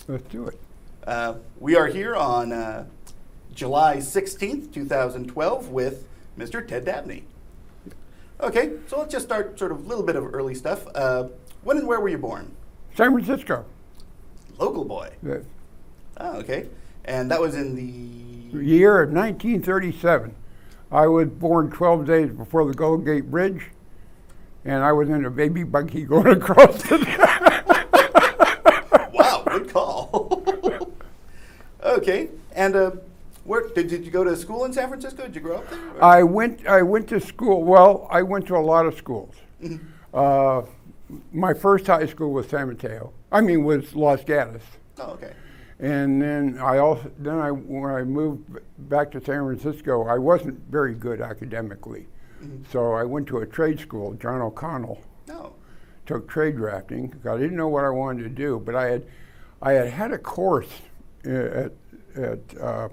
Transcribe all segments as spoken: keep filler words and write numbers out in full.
Let's do it. Uh, we are here on uh, July sixteenth, twenty twelve with Mister Ted Dabney. Okay, so let's just start sort of a little bit of early stuff. Uh, when and where were you born? San Francisco. Local boy. The Oh, okay. And that was in the... year of nineteen thirty-seven. I was born twelve days before the Golden Gate Bridge, and I was in a baby buggy going across it. Wow, good call. Okay, and uh, where did, did you go to school in San Francisco? Did you grow up there? or- I went. I went to school. Well, I went to a lot of schools. Mhm. Uh, my first high school was San Mateo. I mean, was Los Gatos. Oh, okay. And then I also then I when I moved b- back to San Francisco, I wasn't very good academically, Mhm. so I went to a trade school, John O'Connell. No. Took trade drafting 'cause I didn't know what I wanted to do, but I had I had had a course uh, at at uh,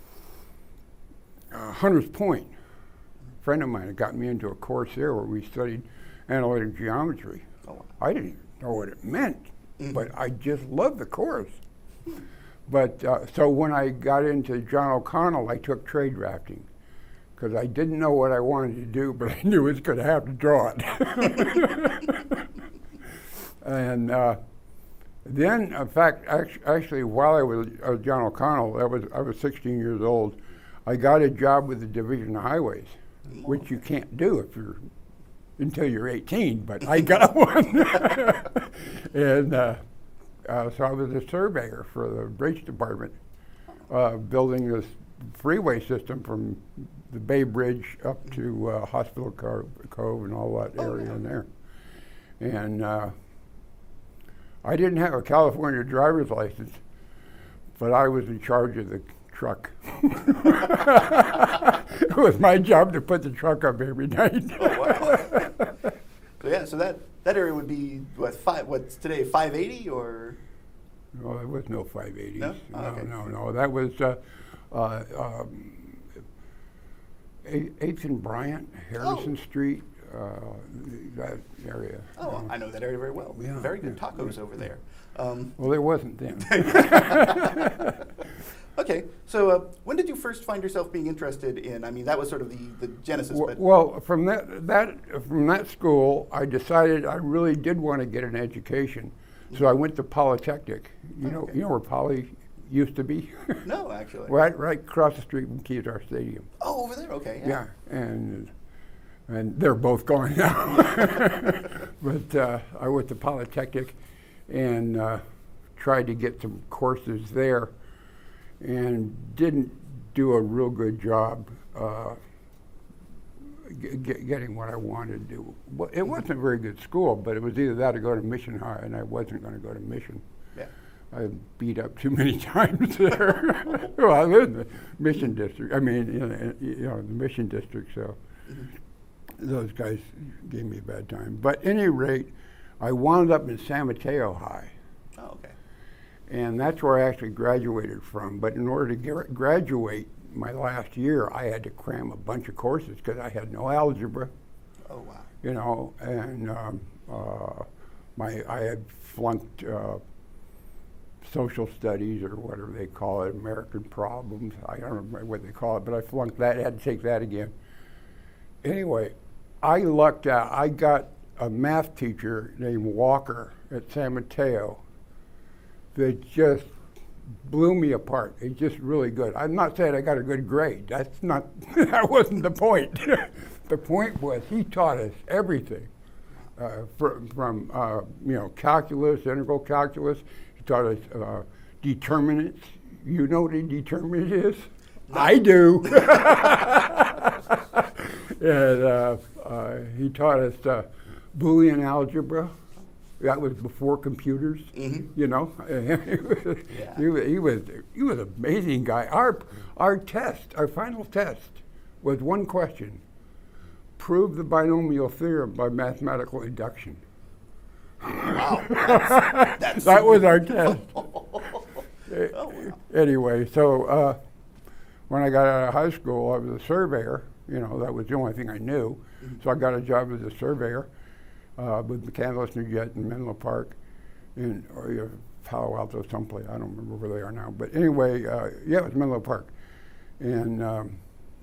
uh, Hunters Point. A friend of mine had got me into a course there where we studied analytic geometry. Oh, wow. I didn't know what it meant, Mhm. but I just loved the course. But uh, so when I got into John O'Connell, I took trade drafting because I didn't know what I wanted to do, but I knew I was going to have to draw it. And uh, then, in fact, act- actually, while I was at John O'Connell, I was I was sixteen years old. I got a job with the Division of Highways, which you can't do if you're until you're eighteen. But I got one, and uh, uh, so I was a surveyor for the bridge department, uh, building this freeway system from the Bay Bridge up to uh, Hospital Co- Cove and all that Oh, area yeah. in there, and. Uh, I didn't have a California driver's license, but I was in charge of the truck. It was my job to put the truck up every night. Oh, wow. So yeah, so that, that area would be what five? What's today? Five eighty or? No, there was no five eighties. No? Oh, no, okay. no, no. That was uh, uh, um, eighth and Bryant, Harrison Oh. Street, uh, that area. Oh, Uh, I know that area very well. Yeah, Very good yeah, tacos yeah. over there. Um, well, there wasn't then. okay, so uh, when did you first find yourself being interested in? I mean, that was sort of the, the genesis. W- But Well, from that, that from that school, I decided I really did want to get an education, so I went to Polytechnic. You know, Okay. you know where Poly used to be, no, actually. right, right across the street from Kezar Stadium. Oh, over there. Okay. Yeah, and and they're both gone now. But uh, I went to Polytechnic and uh, tried to get some courses there, and didn't do a real good job uh, g- g- getting what I wanted to do. Well, it wasn't a very good school, but it was either that or go to Mission High, and I wasn't going to go to Mission. Yeah. I beat up too many times there. Well, I live in the Mission District. I mean, you know, you know, the Mission District, so those guys gave me a bad time. But at any rate, I wound up in San Mateo High, Oh, okay. and that's where I actually graduated from. But in order to gra- graduate my last year, I had to cram a bunch of courses because I had no algebra, Oh, wow. you know, and um, uh, my I had flunked uh, social studies or whatever they call it, American problems. I don't remember what they call it, but I flunked that. I had to take that again. Anyway, I lucked out. I got a math teacher named Walker at San Mateo that just blew me apart. He's just really good. I'm not saying I got a good grade. That's not, that wasn't the point. The point was he taught us everything uh, from, from uh, you know, calculus, integral calculus. He taught us uh, determinants. You know what a determinant is? No. I do. And uh, uh, he taught us uh, Boolean algebra. That was before computers, Mhm. you know. he, was, Yeah. he, was, he was he was an amazing guy. Our our test, our final test, was one question: prove the binomial theorem by mathematical induction. Wow. That's, that's That was our test. Oh, wow. Anyway, so uh, when I got out of high school, I was a surveyor. You know, that was the only thing I knew. Mhm. So I got a job as a surveyor uh, with McCandless New Jet in Menlo Park. And or, uh, Palo Alto someplace. I don't remember where they are now. But anyway, uh, yeah, it was Menlo Park. And um,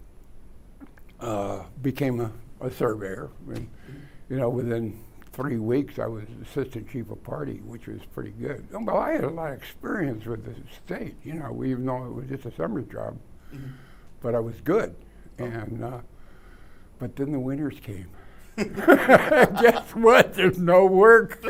uh, became a, a surveyor. And, you know, within three weeks, I was assistant chief of party, which was pretty good. Well, I had a lot of experience with the state, you know, even though it was just a summer job. Mm-hmm. But I was good. And uh, but then the winters came. Guess what? There's no work.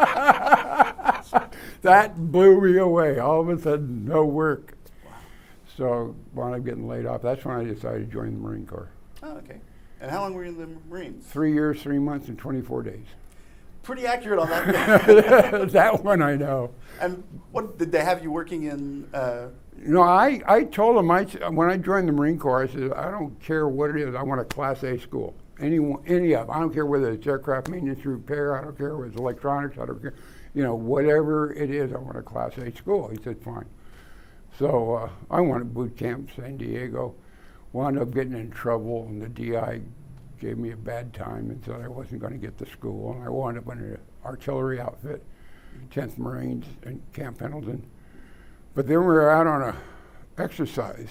That blew me away. All of a sudden, no work. Wow. So when I'm getting laid off, that's when I decided to join the Marine Corps. Oh, okay. And how long were you in the Marines? Three years, three months, and twenty-four days. Pretty accurate on that. That one I know. And what did they have you working in? Uh, No, I, I told them, I, when I joined the Marine Corps, I said, I don't care what it is, I want a Class A school. Any, any of them. I don't care whether it's aircraft maintenance repair, I don't care whether it's electronics, I don't care. You know, whatever it is, I want a Class A school. He said, fine. So uh, I went to boot camp, San Diego, wound up getting in trouble, and the D I gave me a bad time and said I wasn't going to get to school. And I wound up in an artillery outfit, tenth Marines in Camp Pendleton. But then we were out on a exercise,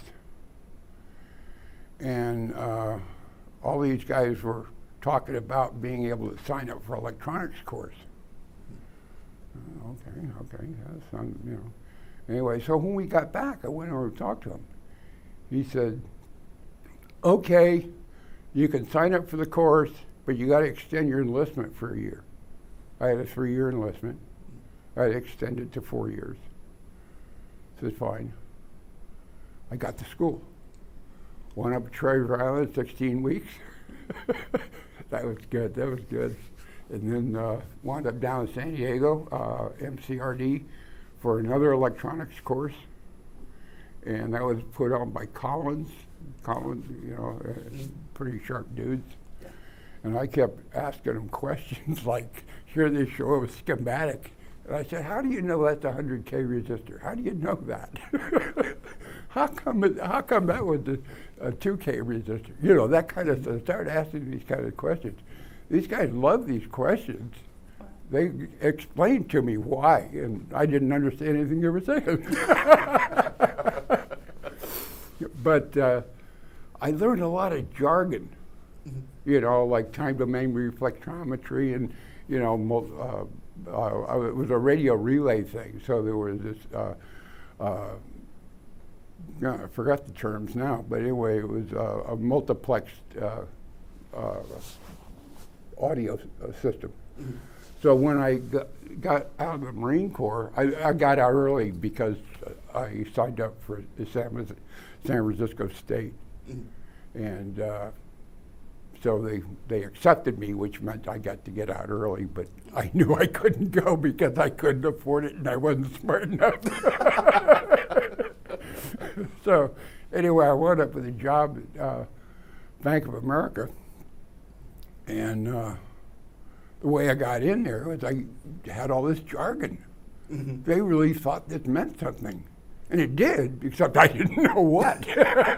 and uh, all these guys were talking about being able to sign up for electronics course. Uh, okay, okay, that's sounds, you know. Anyway, so when we got back, I went over to talk to him. He said, okay, you can sign up for the course, but you got to extend your enlistment for a year. I had a three-year enlistment. I had extended to four years. Said, fine. I got to school. Went up to Treasure Island, sixteen weeks. That was good, that was good. And then uh, wound up down in San Diego, uh, M C R D, for another electronics course. And that was put on by Collins. Collins, you know, uh, pretty sharp dudes. And I kept asking them questions like, here they show a schematic. And I said, how do you know that's a one hundred K resistor? How do you know that? how come it, how come that was a, a two K resistor? You know, that kind of stuff. I started asking these kind of questions. These guys love these questions. They explained to me why, and I didn't understand anything they were saying. But uh, I learned a lot of jargon, mm-hmm. you know, like time domain reflectometry and, you know, mul- uh, Uh, it was a radio relay thing, so there was this, uh, uh, I forgot the terms now, but anyway, it was uh, a multiplexed uh, uh, audio uh, system. Mm-hmm. So when I got, got out of the Marine Corps, I, I got out early because I signed up for the San, San Francisco State. Mm-hmm. And uh, so they, they accepted me, which meant I got to get out early, but I knew I couldn't go because I couldn't afford it and I wasn't smart enough. So anyway, I wound up with a job at uh, Bank of America. And uh, the way I got in there was I had all this jargon. Mm-hmm. They really thought this meant something. And it did, except I didn't know what.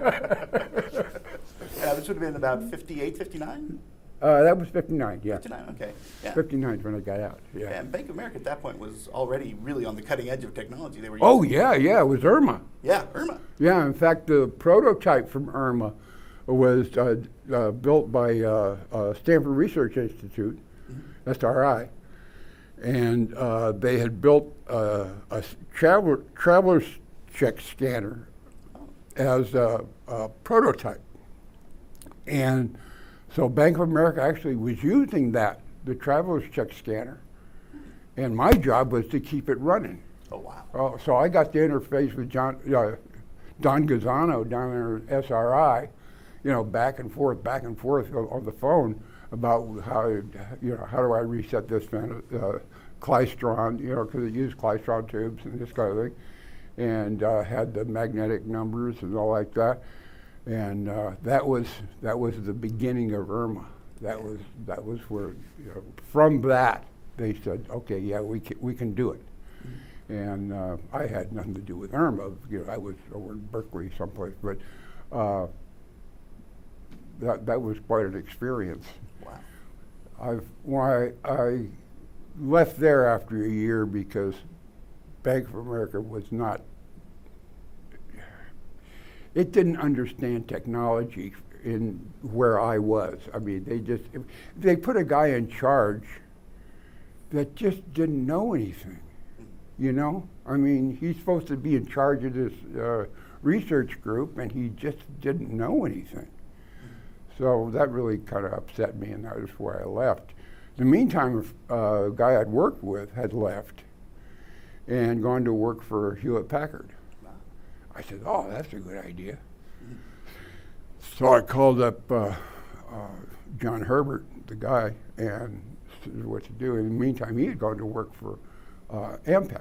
Yeah, this would have been about fifty-eight, fifty-nine? Uh, that was fifty-nine, yeah. fifty-nine, okay. Yeah. fifty-nine is when I got out, yeah. yeah. And Bank of America at that point was already really on the cutting edge of technology. They were oh, yeah, yeah, it was IRMA. Yeah, IRMA. Yeah, in fact, the prototype from IRMA was uh, uh, built by uh, uh, Stanford Research Institute, mm-hmm. S R I, and uh, they had built uh, a traveler, traveler's check scanner oh. as a, a prototype. And so Bank of America actually was using that, the traveler's check scanner, and my job was to keep it running. Oh, wow. Uh, so I got to interface with John, uh, Don Gazzano down there at S R I, you know, back and forth, back and forth on, on the phone about how, you know, how do I reset this uh, Klystron, you know, because it used Klystron tubes and this kind of thing, and uh, had the magnetic numbers and all like that. And uh, that was that was the beginning of IRMA. That was that was where, you know, from that they said, okay, yeah, we can, we can do it. Mm-hmm. And uh, I had nothing to do with IRMA. You know, I was over in Berkeley someplace, but uh, that that was quite an experience. Wow. I've when I, I left there after a year because Bank of America was not, it didn't understand technology in where I was. I mean, they just, they put a guy in charge that just didn't know anything, you know? I mean, he's supposed to be in charge of this uh, research group, and he just didn't know anything. So that really kind of upset me, and that was why I left. In the meantime, uh, a guy I'd worked with had left and gone to work for Hewlett Packard. Wow. I said, oh, that's a good idea. Mm-hmm. So I called up uh, uh, John Herbert, the guy, and said what to do. In the meantime, he had gone to work for uh, Ampex.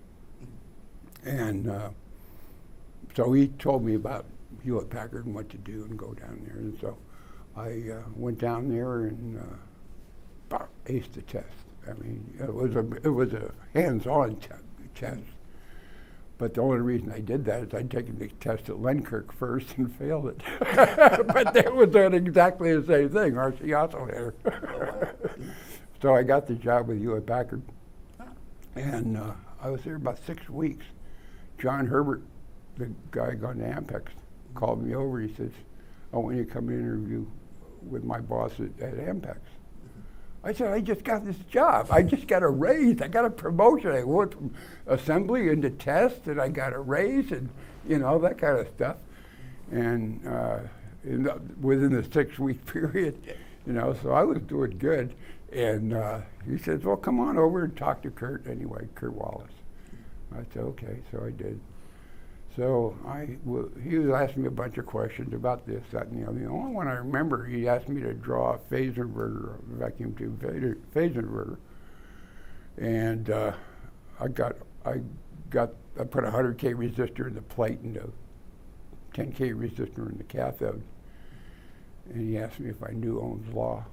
And uh, so he told me about Hewlett Packard and what to do and go down there. And so I uh, went down there and uh, aced the test. I mean, it was a it was a hands-on te- test. But the only reason I did that is I'd taken the test at Lenkirk first and failed it. But they were doing exactly the same thing, R C oscillator. So I got the job with Hewlett Packard, and uh, I was there about six weeks. John Herbert, the guy gone to Ampex, called me over. He says, I want you to come interview with my boss at, at Ampex. I said, I just got this job. I just got a raise. I got a promotion. I went from assembly into test, and I got a raise, and you know, that kind of stuff. And uh, in the, within the six-week period, you know, so I was doing good. And uh, he says, well, come on over and talk to Kurt anyway, Kurt Wallace. I said, okay, so I did. So I, w- he was asking me a bunch of questions about this, that, and the other. The only one I remember, he asked me to draw a phase inverter, a vacuum tube phase, phase inverter. And uh, I got, I got, I put a one hundred K resistor in the plate and a ten K resistor in the cathode. And he asked me if I knew Ohm's law.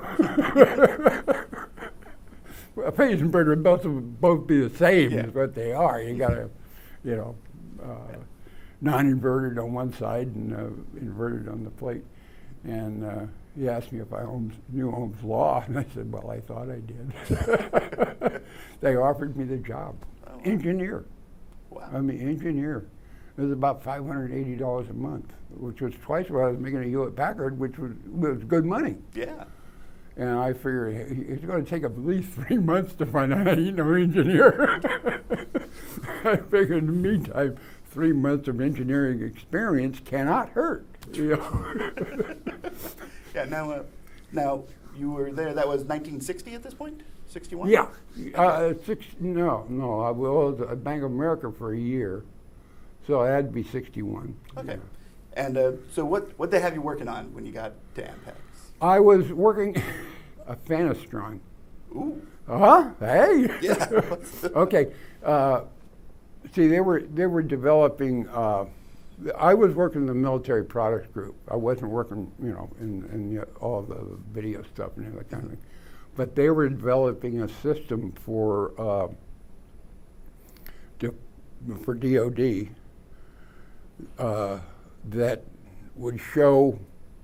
A phase inverter both of both be the same Yeah. as what they are. You got a, you know, uh, non-inverted on one side and uh, inverted on the plate. And uh, he asked me if I Ohm's, knew Ohm's law, and I said, well, I thought I did. They offered me the job, oh, wow. engineer. Wow. I mean, engineer. It was about five hundred eighty dollars a month, which was twice what I was making at Hewlett Packard, which was, was good money. Yeah. And I figured it's going to take at least three months to find out you know engineer. I figured in the meantime, three months of engineering experience cannot hurt. You know? Yeah. Now, uh, now you were there. That was nineteen sixty at this point. sixty-one. Yeah. Uh, six. No, no. I was at Bank of America for a year, so I had to be sixty-one. Okay. Yeah. And uh, so, what what they have you working on when you got to Ampex? I was working a Fanastron. Ooh. Uh-huh. Hey. Yeah. Okay. Uh, see, they were they were developing. Uh, I was working in the military products group. I wasn't working, you know, in, in the, all the video stuff and that kind of thing. But they were developing a system for uh, to, for D O D uh, that would show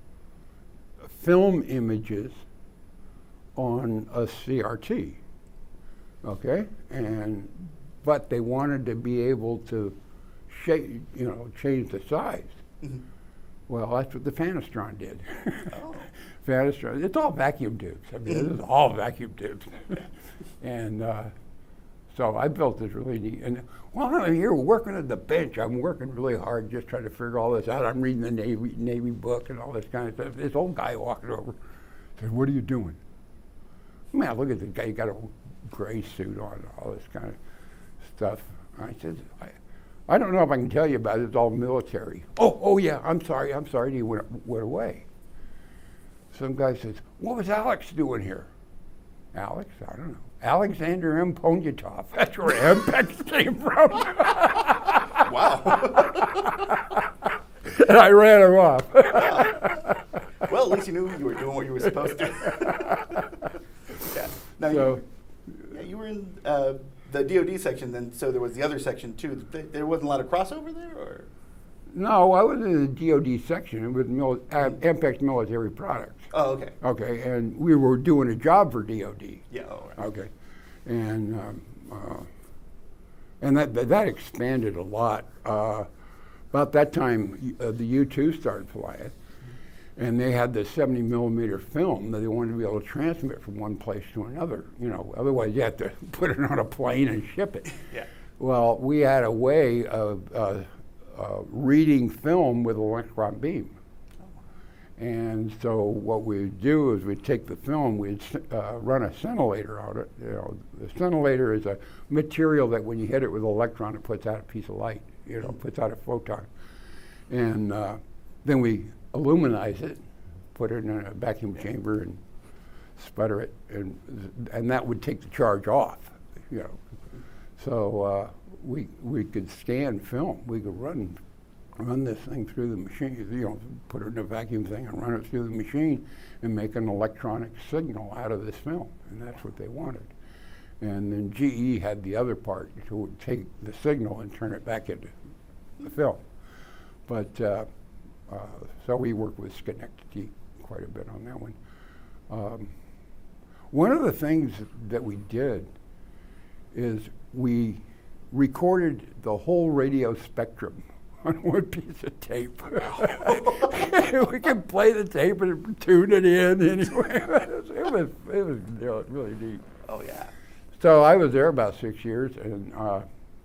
film images on a C R T, okay? And, but they wanted to be able to shape, you know, change the size. Mm-hmm. Well, that's what the Fanastron did. Oh. Fanastron, it's all vacuum tubes. I mean, mm-hmm. It's all vacuum tubes. And uh, so I built this really neat, and while I'm here working at the bench, I'm working really hard just trying to figure all this out. I'm reading the Navy Navy book and all this kind of stuff. This old guy walking over said, what are you doing? Man, look at the guy, he got a gray suit on, all this kind of stuff. I said, I, I don't know if I can tell you about it, it's all military. Oh, oh yeah, I'm sorry, I'm sorry, he went, went away. Some guy says, what was Alex doing here? Alex? I don't know. Alexander M. Ponyatov. That's where Ampex came from. Wow. And I ran him off. Wow. Well, at least you knew you were doing what you were supposed to. Yeah. Now, So, you, yeah, you were in uh, the D O D section, then, so there was the other section too. Th- There wasn't a lot of crossover there, or? no, I was in the D O D section. It was mil- uh, Ampex Military Products. Oh, okay. Okay, and we were doing a job for D O D. Yeah. Oh, right. Okay, and um, uh, And that that that expanded a lot. Uh, about that time, uh, the U two started flying, and they had this seventy millimeter film that they wanted to be able to transmit from one place to another. You know, otherwise you had to put it on a plane and ship it. Yeah. Well, we had a way of uh, uh, reading film with an electron beam. And so what we'd do is we'd take the film, we'd uh, run a scintillator on it. You know, the scintillator is a material that when you hit it with an electron, it puts out a piece of light, you know, puts out a photon. And uh, then we illuminize it, put it in a vacuum chamber and sputter it, and, and that would take the charge off, you know. So uh, we, we could scan film, we could run run this thing through the machine, you know, put it in a vacuum thing and run it through the machine and make an electronic signal out of this film. And that's what they wanted. And then G E had the other part to take the signal and turn it back into the film. But, uh, uh, so we worked with Schenectady quite a bit on that one. Um, one of the things that we did is we recorded the whole radio spectrum on one piece of tape. We could play the tape and tune it in anyway. It was, it was really, really neat. Oh, yeah. So I was there about six years, and uh,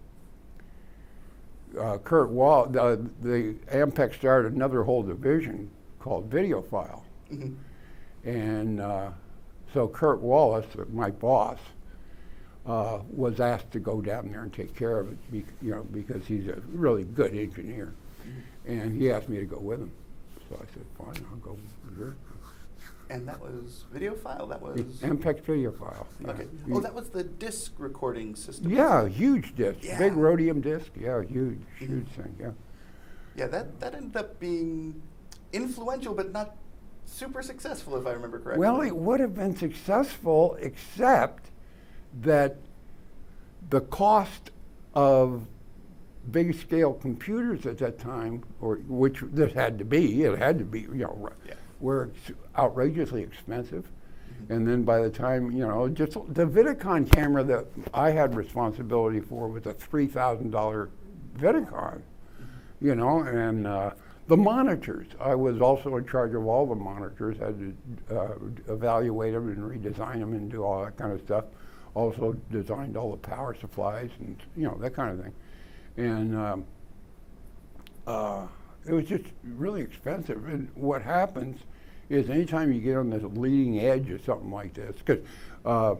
uh, Kurt Wall, uh, the Ampex started another whole division called Videophile. Mm-hmm. And uh, so Kurt Wallace, my boss, Uh, was asked to go down there and take care of it, be, you know, because he's a really good engineer, mm-hmm. and he asked me to go with him. So I said, "Fine, I'll go." Sure. And that was Videophile. That was Ampex Videophile. Yeah. Okay. Oh, that was the disc recording system. Yeah, huge disc, yeah. big rhodium disc. Yeah, huge, huge mm-hmm. thing. Yeah. Yeah, that that ended up being influential, but not super successful, if I remember correctly. Well, it would have been successful, except that the cost of big scale computers at that time, or which this had to be, it had to be, you know, yeah. were outrageously expensive. Mm-hmm. And then by the time, you know, just the Vidicon camera that I had responsibility for was a three thousand dollars Vidicon, mm-hmm. you know, and uh, the monitors. I was also in charge of all the monitors, had to uh, evaluate them and redesign them and do all that kind of stuff. Also designed all the power supplies and, you know, that kind of thing. And um, uh, it was just really expensive. And what happens is anytime you get on the leading edge of something like this, because uh,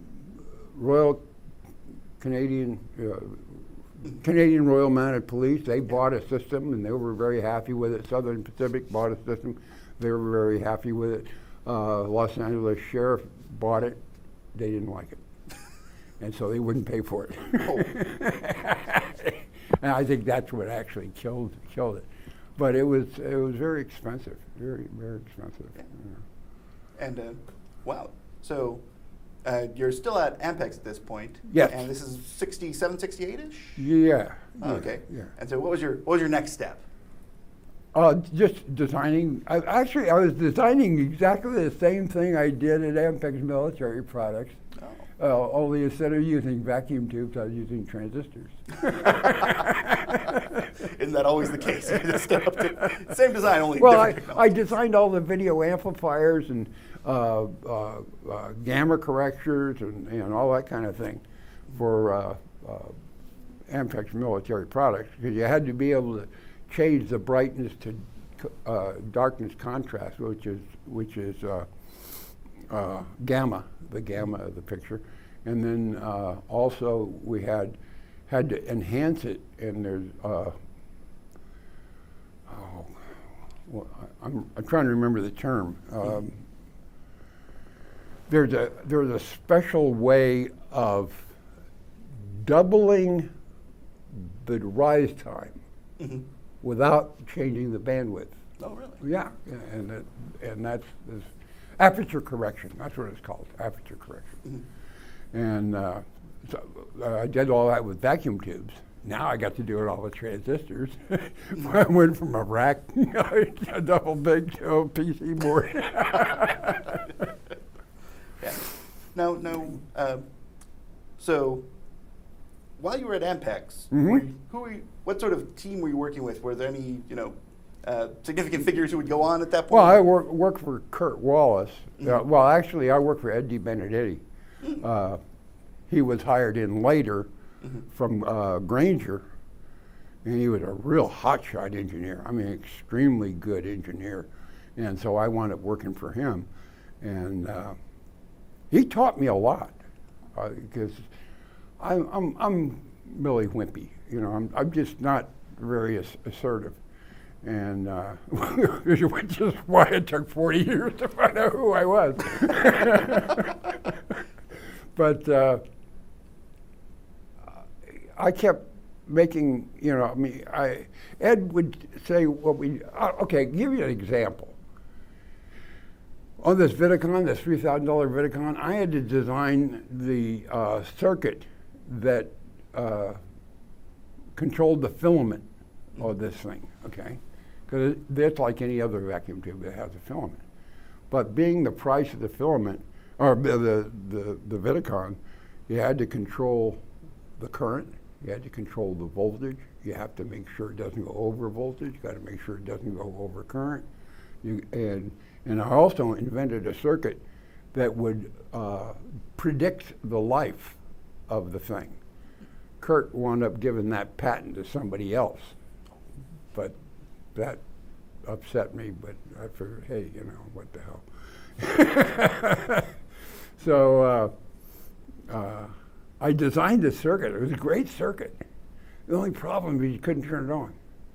Royal Canadian, uh, Canadian Royal Mounted Police, they bought a system and they were very happy with it. Southern Pacific bought a system, they were very happy with it. Uh, Los Angeles Sheriff bought it, they didn't like it. And so they wouldn't pay for it. Oh. And I think that's what actually killed killed it. But it was it was very expensive, very very expensive. Yeah. Yeah. And uh, wow, so uh, you're still at Ampex at this point. Yes. And this is sixty-seven, sixty-eight-ish? Yeah. Oh, yeah, okay. Yeah. And so what was your what was your next step? Uh, just designing. I, actually, I was designing exactly the same thing I did at Ampex Military Products. Oh. Uh, only instead of using vacuum tubes, I was using transistors. Isn't that always the case? You just get up to same design, only well, different I, I designed all the video amplifiers and uh, uh, uh, gamma correctors and, and all that kind of thing for uh, uh, Ampex Military Products, because you had to be able to change the brightness to uh, darkness contrast, which is which is uh, uh, gamma, the gamma of the picture, and then uh, also we had had to enhance it. And there's uh, oh, well, I, I'm, I'm trying to remember the term. Um, there's a there's a special way of doubling the rise time. Mm-hmm. Without changing the bandwidth. Oh, really? Yeah, and it, and that's, that's aperture correction. That's what it's called, aperture correction. Mm-hmm. And uh, so uh, I did all that with vacuum tubes. Now I got to do it all with transistors. I went from a rack, a double big to a P C board. Yeah. Now, now, uh, so while you were at Ampex, Mhm. were you, who were you, what sort of team were you working with? Were there any, you know, uh, significant figures who would go on at that point? Well, I work, worked for Kurt Wallace. Mhm. Uh, well, actually, I worked for Ed DiBenedetti. Mm. Uh, he was hired in later Mhm. from uh, Granger, and he was a real hotshot engineer. I mean, extremely good engineer. And so I wound up working for him. And uh, he taught me a lot because I'm, I'm, I'm really wimpy. You know, I'm, I'm just not very ass- assertive. And uh, which is why it took forty years to find out who I was. But uh, I kept making, you know, I mean, I, Ed would say what we, uh, okay, give you an example. On this Vidicon, this three thousand dollar Vidicon, I had to design the uh, circuit that uh, controlled the filament of this thing, okay? Because that's like any other vacuum tube that has a filament. But being the price of the filament, or the, the, the, the Vidicon, you had to control the current, you had to control the voltage, you have to make sure it doesn't go over voltage, you got to make sure it doesn't go over current. You, and, and I also invented a circuit that would uh, predict the life of the thing. Kurt wound up giving that patent to somebody else, but that upset me, but I figured, hey, you know, what the hell. So uh, uh, I designed this circuit. It was a great circuit. The only problem is you couldn't turn it on.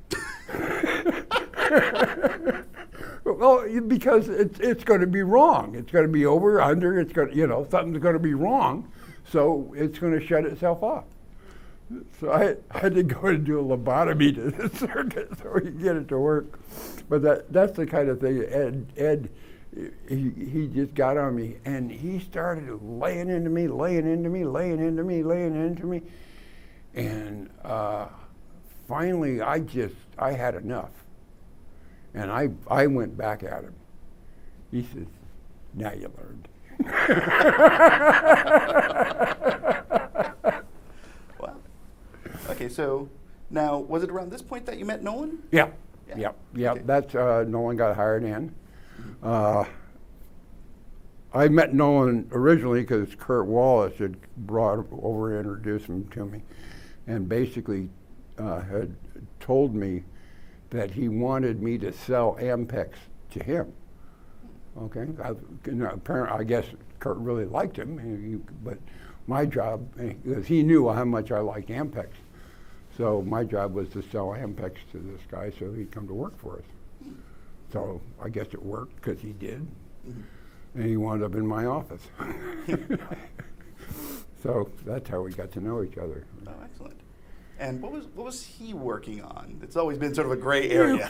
Well, you- because it's, it's going to be wrong. It's going to be over, under, it's going to, you know, something's going to be wrong, so it's going to shut itself off. So I, I had to go and do a lobotomy to the circuit so we could get it to work. But that, that's the kind of thing Ed, Ed he, he just got on me, and he started laying into me, laying into me, laying into me, laying into me. And uh, finally, I just, I had enough. And I, I went back at him. He says, now you learned. Wow. Okay, so now, was it around this point that you met Nolan? Yeah, Yeah. yeah, yeah. Okay. That's uh, Nolan got hired in. Uh, I met Nolan originally because Kurt Wallace had brought him over and introduced him to me, and basically uh, had told me that he wanted me to sell Ampex to him. Okay, I, you know, apparently, I guess Kurt really liked him, and he, but my job, because he knew how much I liked Ampex, so my job was to sell Ampex to this guy so he'd come to work for us. So I guess it worked because he did, Mm-hmm. and he wound up in my office. So that's how we got to know each other. Oh, excellent. And what was what was he working on? It's always been sort of a gray area.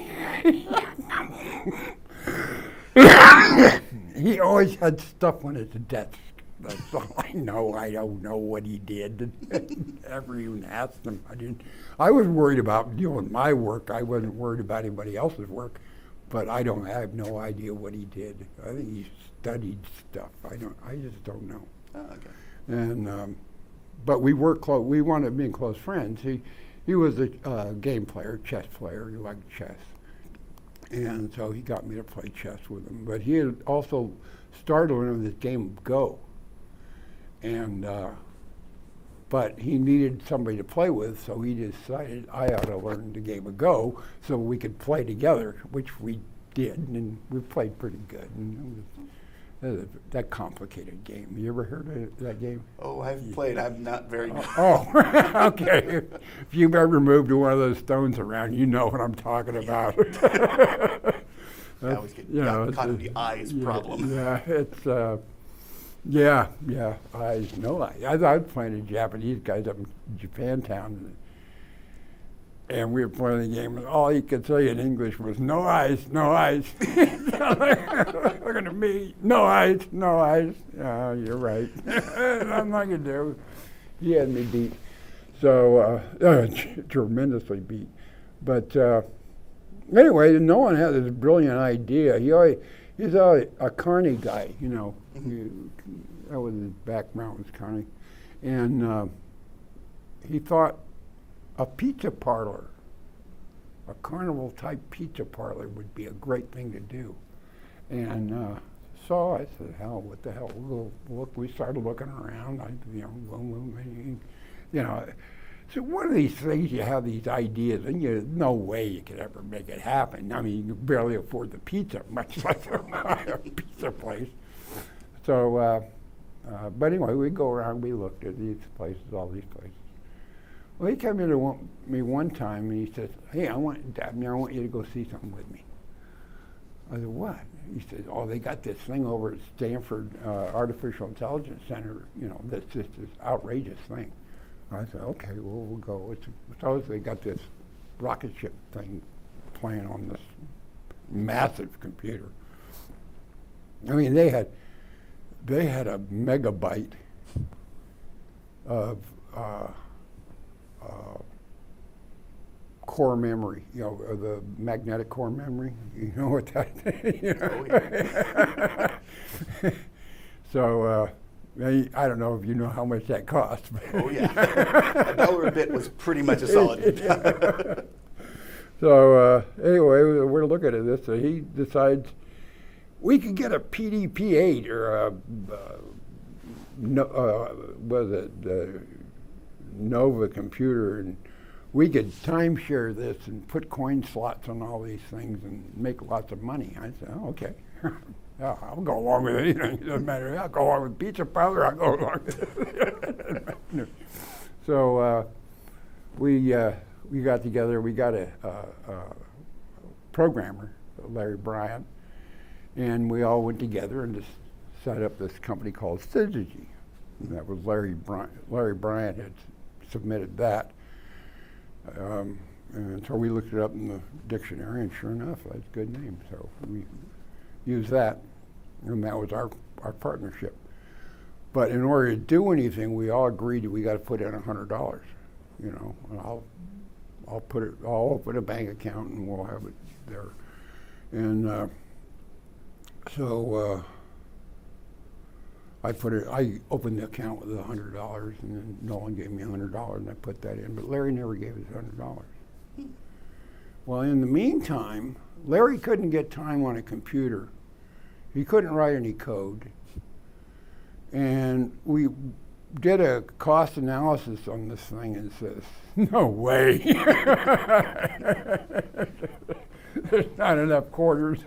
He always had stuff on his desk. That's all I know. I don't know what he did. Never even asked him. I didn't. I was worried about doing my work. I wasn't worried about anybody else's work. But I don't. I have no idea what he did. I think he studied stuff. I don't. I just don't know. Oh, okay. And um, but we were close. We wound up being close friends. He he was a uh, game player, chess player. He liked chess, and so he got me to play chess with him. But he had also started learning this game of Go, and uh, but he needed somebody to play with, so he decided I ought to learn the game of Go so we could play together, which we did, and we played pretty good. And it was, That, is a, that complicated game. You ever heard of that game? Oh, I've played. I'm not very good. Oh, okay. If you've ever moved one of those stones around, you know what I'm talking about. I always get you know, got it's caught in a- the eyes yeah, problem. Yeah, it's, uh, yeah, yeah, eyes, no eyes. I, I was playing the Japanese guys up in Japantown, and we were playing the game, and all he could say in English was, no eyes, no eyes. Looking at me, no eyes, no eyes. Oh, you're right. I'm not going to do. He had me beat. So, uh, uh, tremendously beat. But uh, anyway, no one had this brilliant idea. He always, he's always a Carney guy, you know. Mm-hmm. He, that was his background, was Carney. And uh, he thought a pizza parlor, a carnival-type pizza parlor would be a great thing to do. And uh, so I said, hell, what the hell? We'll look. We started looking around. I, you know, you know. So one of these things, you have these ideas, and you no way you could ever make it happen. I mean, you can barely afford the pizza, much like a pizza place. So, uh, uh, but anyway, we go around. We looked at these places, all these places. Well, he came in to one, me one time, and he says, "Hey, I want Dabney, I want you to go see something with me." I said, "What?" He said, "Oh, they got this thing over at Stanford uh, Artificial Intelligence Center. You know, that's just this outrageous thing." I said, "Okay, well, we'll go." It's, suppose they got this rocket ship thing playing on this massive computer. I mean, they had they had a megabyte of uh, uh, core memory, you know, uh, the magnetic core memory. You know what that is? You know? Oh, yeah. So. Uh, I I don't know if you know how much that cost. Oh, yeah. A dollar a bit was pretty much a solid. Yeah. So uh, anyway, we're looking at this. So he decides we could get a P D P eight or a, uh, no, uh, what is it, the Nova computer, and we could timeshare this and put coin slots on all these things and make lots of money. I said, oh, okay. Yeah, I'll go along with anything. It doesn't matter. I'll go along with pizza parlor. I'll go along with it. So uh, we uh, we got together. We got a, a, a programmer, Larry Bryant, and we all went together and just set up this company called Syzygy. And that was Larry Bryant. Larry Bryant had submitted that. Um, and so we looked it up in the dictionary, and sure enough, that's a good name. So we used that. And that was our, our partnership. But in order to do anything, we all agreed that we got to put in a hundred dollars. You know, and I'll I'll put it. I'll open a bank account and we'll have it there. And uh, so uh, I put it. I opened the account with a hundred dollars, and then Nolan gave me a hundred dollars, and I put that in. But Larry never gave us a hundred dollars. Well, in the meantime, Larry couldn't get time on a computer. He couldn't write any code. And we did a cost analysis on this thing and says, no way. There's not enough quarters.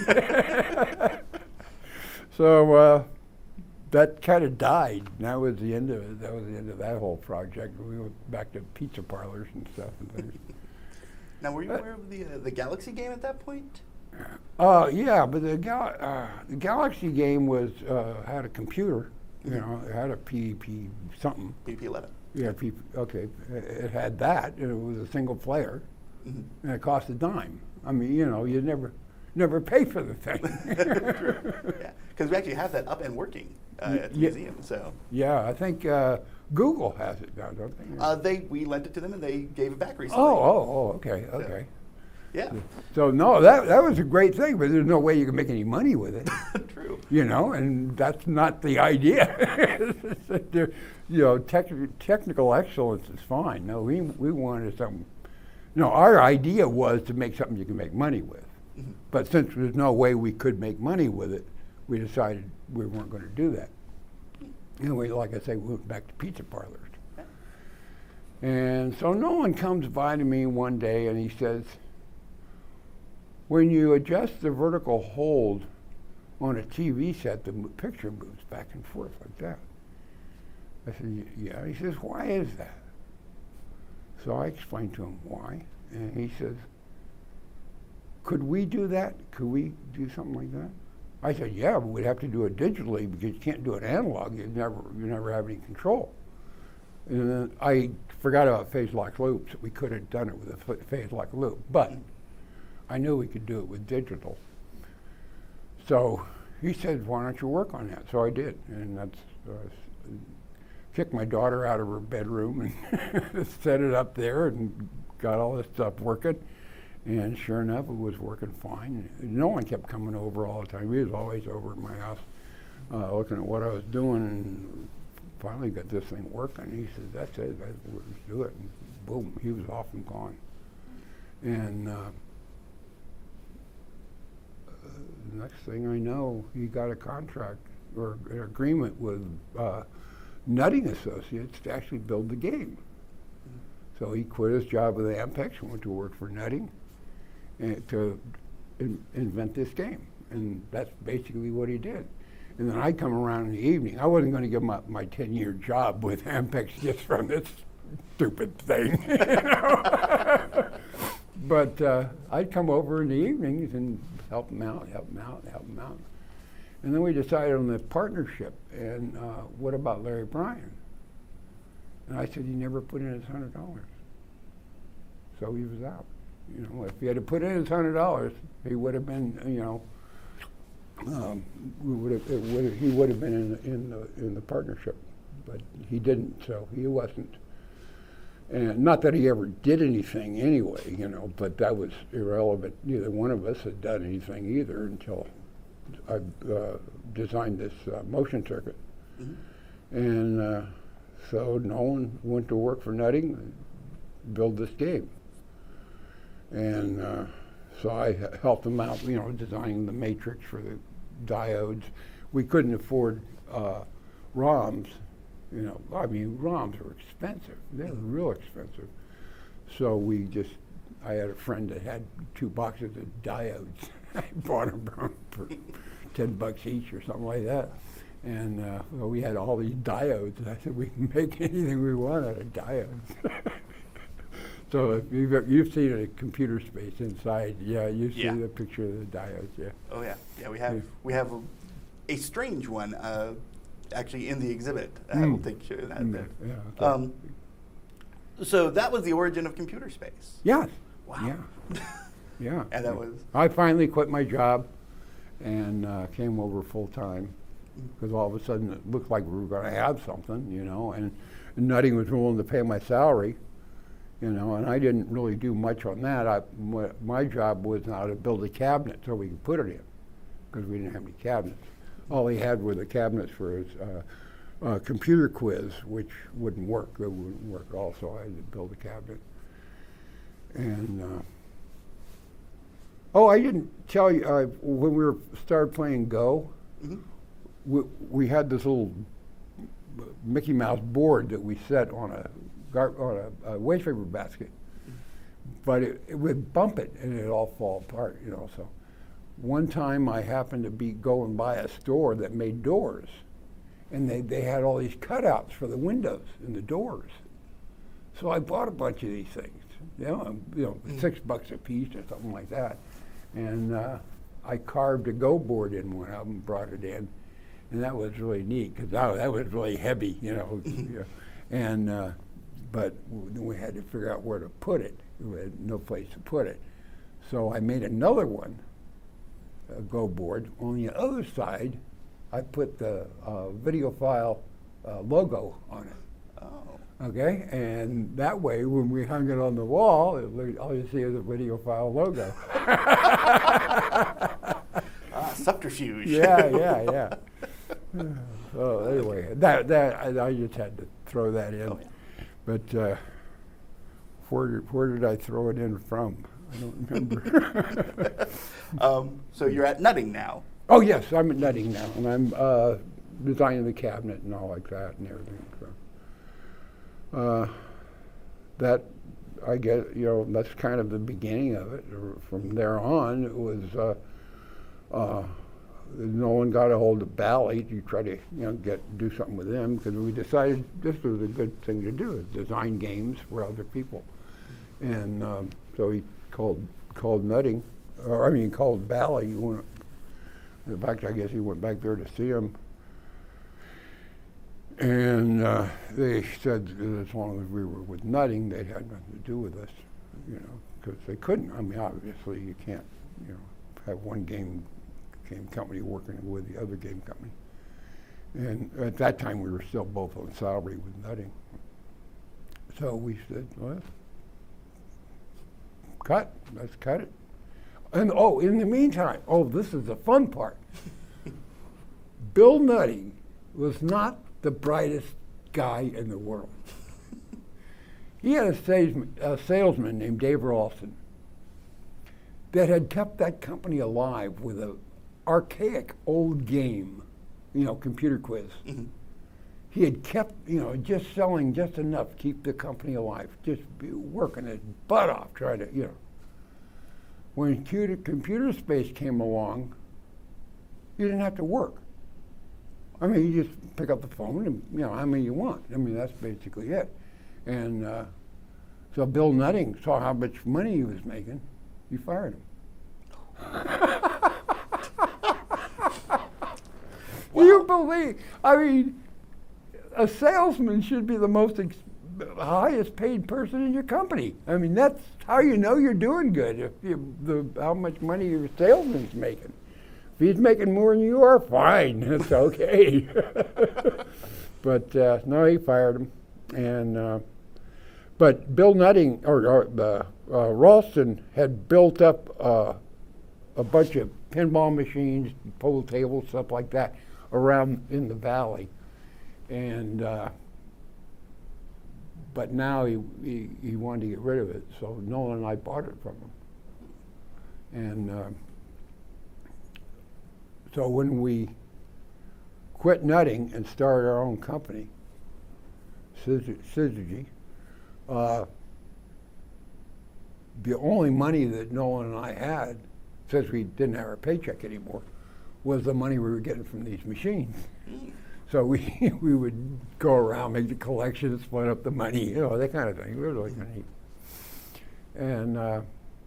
So uh, that kind of died. And that was the end of it. That was the end of that whole project. We went back to pizza parlors and stuff and things. Now, were you aware of the, uh, the Galaxy game at that point? Uh, yeah, but the, Gal- uh, the Galaxy game was uh, had a computer, you mm-hmm. know, it had a P D P something. P D P eleven. Yeah, P- okay, it, it had that, and it was a single player, mm-hmm. and it cost a dime. I mean, you know, you never, never pay for the thing. True. Yeah, because we actually have that up and working uh, at the yeah. museum. So. Yeah, I think uh, Google has it now, don't they? Uh, they we lent it to them, and they gave it back recently. Oh, oh, oh, okay, okay. So. Yeah. So no, that that was a great thing, but there's no way you can make any money with it. True. You know, and that's not the idea. You know, tech, technical excellence is fine. No, we we wanted something. No, our idea was to make something you can make money with. Mm-hmm. But since there's no way we could make money with it, we decided we weren't going to do that. Anyway, like I say, we went back to pizza parlors. Okay. And so Nolan comes by to me one day and he says, when you adjust the vertical hold on a T V set, the mo- picture moves back and forth like that. I said, yeah. He says, why is that? So I explained to him why. And he says, could we do that? Could we do something like that? I said, yeah, but we'd have to do it digitally because you can't do it analog. You never, you never have any control. And then I forgot about phase lock loops. We could have done it with a f- phase lock loop, but I knew we could do it with digital. So he said, why don't you work on that? So I did, and that's uh, kicked my daughter out of her bedroom and set it up there and got all this stuff working. And sure enough, it was working fine. No one kept coming over all the time. He was always over at my house uh, looking at what I was doing and finally got this thing working. He said, that's it, that's, let's do it. And boom, he was off and gone. And uh, uh, the next thing I know, he got a contract or an agreement with uh, Nutting Associates to actually build the game. So he quit his job with Ampex and went to work for Nutting and to in, invent this game. And that's basically what he did. And then I come around in the evening. I wasn't going to give him up my ten-year job with Ampex just from this stupid thing. You know? But uh, I'd come over in the evenings and help him out, help him out, help him out. And then we decided on the partnership. And uh, what about Larry Bryan? And I said, he never put in his one hundred dollars. So he was out. You know, if he had to put in his one hundred dollars, he would have been, you know, um, we would have, it would have, he would have been in the, in the in the partnership. But he didn't, so he wasn't. And not that he ever did anything anyway, you know, but that was irrelevant. Neither one of us had done anything either until I uh, designed this uh, motion circuit. Mm-hmm. And uh, so Nolan went to work for Nutting and build this game. And uh, so I h- helped him out, you know, designing the matrix for the diodes. We couldn't afford uh, ROMs. You know, I mean, ROMs were expensive. They were real expensive. So we just, I had a friend that had two boxes of diodes. I bought them for ten bucks each or something like that. And uh, well, we had all these diodes. And I said, we can make anything we want out of diodes. So if you've, you've seen a computer space inside, yeah, you see Yeah. the picture of the diodes, yeah. Oh yeah, yeah. We have Yeah. we have a, a strange one uh, actually in the exhibit. I Mm. don't think sure that Mm, there. yeah, okay. Um, so that was the origin of computer space. Yes. Wow. Yeah. Yeah. And that was I finally quit my job and uh, came over full time because all of a sudden it looked like we were going to have something, you know, and, and Nutting was willing to pay my salary, you know, and I didn't really do much on that. I, my, my job was now to build a cabinet so we could put it in because we didn't have any cabinets. All he had were the cabinets for his uh, uh, computer quiz, which wouldn't work. It wouldn't work also. I had to build a cabinet. And uh, oh, I didn't tell you, uh, when we were started playing Go, mm-hmm. we, we had this little Mickey Mouse board that we set on a gar- on a, a waste paper basket, but it, it would bump it and it'd all fall apart, you know. So one time I happened to be going by a store that made doors, and they, they had all these cutouts for the windows and the doors. So I bought a bunch of these things, you know, you know mm. six bucks a piece or something like that. And uh, I carved a Go board in one of them, brought it in, and that was really neat because that, that was really heavy, you know. You know. And uh, but w- we had to figure out where to put it. We had no place to put it, so I made another one, a Go board. On the other side, I put the uh, Videophile uh, logo on it. Oh. Okay, and that way, when we hung it on the wall, it looked, all you see is a Videophile logo. Ah, subterfuge. Yeah, yeah, yeah. So anyway, that that I, I just had to throw that in. Oh, yeah. But uh, where did, where did I throw it in from? I don't remember. um, so you're at Nutting now. Oh yes, I'm at Nutting now, and I'm uh, designing the cabinet and all like that and everything. So. Uh, that, I guess, you know, that's kind of the beginning of it. From there on, it was, uh, uh, no one got a hold of Bally to try to, you know, get do something with them because we decided this was a good thing to do, is design games for other people. And um, so he called called Nutting, or I mean, called Bally. He went, in fact, I guess he went back there to see him. And uh, they said that as long as we were with Nutting, they had nothing to do with us, you know, because they couldn't. I mean, obviously, you can't, you know, have one game game company working with the other game company. And at that time, we were still both on salary with Nutting. So we said, well, cut. Let's cut it. And oh, in the meantime, oh, this is the fun part. Bill Nutting was not the brightest guy in the world. He had a salesman, a salesman named Dave Ralston that had kept that company alive with an archaic old game, you know, computer quiz. Mm-hmm. He had kept, you know, just selling just enough to keep the company alive, just be working his butt off trying to, you know. When computer, computer space came along, you didn't have to work. I mean, you just pick up the phone and, you know, how many you want. I mean, that's basically it. And uh, so Bill Nutting saw how much money he was making. He fired him. Wow. You believe? I mean, a salesman should be the most ex- highest paid person in your company. I mean, that's how you know you're doing good. If you, the how much money your salesman's making. If he's making more than you are, fine. It's okay. But uh, no, he fired him. And uh, but Bill Nutting or, or uh, uh, Ralston had built up uh, a bunch of pinball machines, pool tables, stuff like that, around in the valley, and uh, but now he, he he wanted to get rid of it. So Nolan and I bought it from him, and uh, so when we quit nutting and started our own company, Syzygy, uh, the only money that Nolan and I had, since we didn't have our paycheck anymore, was the money we were getting from these machines. So we we would go around, make the collection, split up the money, you know, that kind of thing. It was really kind of neat. And uh,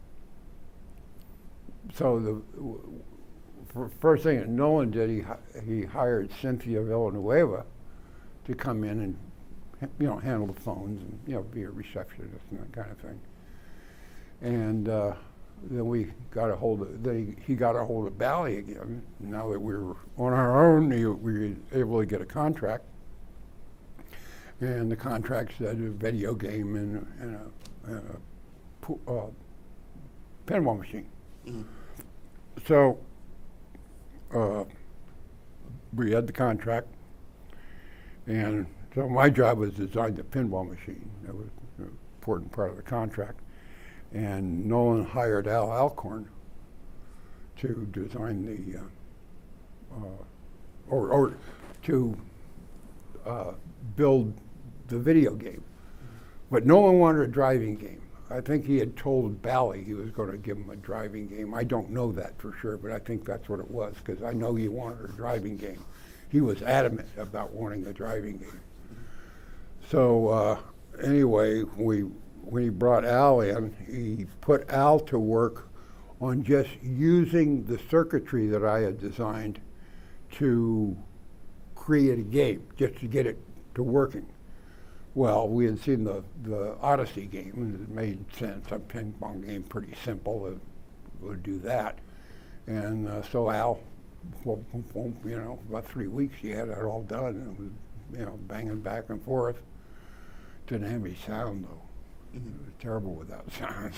so the w- f- first thing that Nolan did, he hi- he hired Cynthia Villanueva to come in and you know handle the phones and you know be a receptionist and that kind of thing. And uh, then we got a hold of, then he, he got a hold of Bally again. Now that we were on our own, he, we were able to get a contract. And the contract said a video game and, and a, and a pu- uh, pinball machine. Mm-hmm. So uh, we had the contract. And so my job was to design the pinball machine. That was an important part of the contract. And Nolan hired Al Alcorn to design the, uh, uh, or, or to uh, build the video game. But Nolan wanted a driving game. I think he had told Bally he was going to give him a driving game. I don't know that for sure, but I think that's what it was, because I know he wanted a driving game. He was adamant about wanting a driving game. So uh, anyway, we when he brought Al in, he put Al to work on just using the circuitry that I had designed to create a game, just to get it to working. Well, we had seen the, the Odyssey game, and it made sense. A ping-pong game, pretty simple, it would do that. And uh, so Al, whoop, whoop, whoop, you know, about three weeks he had it all done, and it was, you know, banging back and forth. Didn't have any sound, though. Mm-hmm. It was terrible without sound.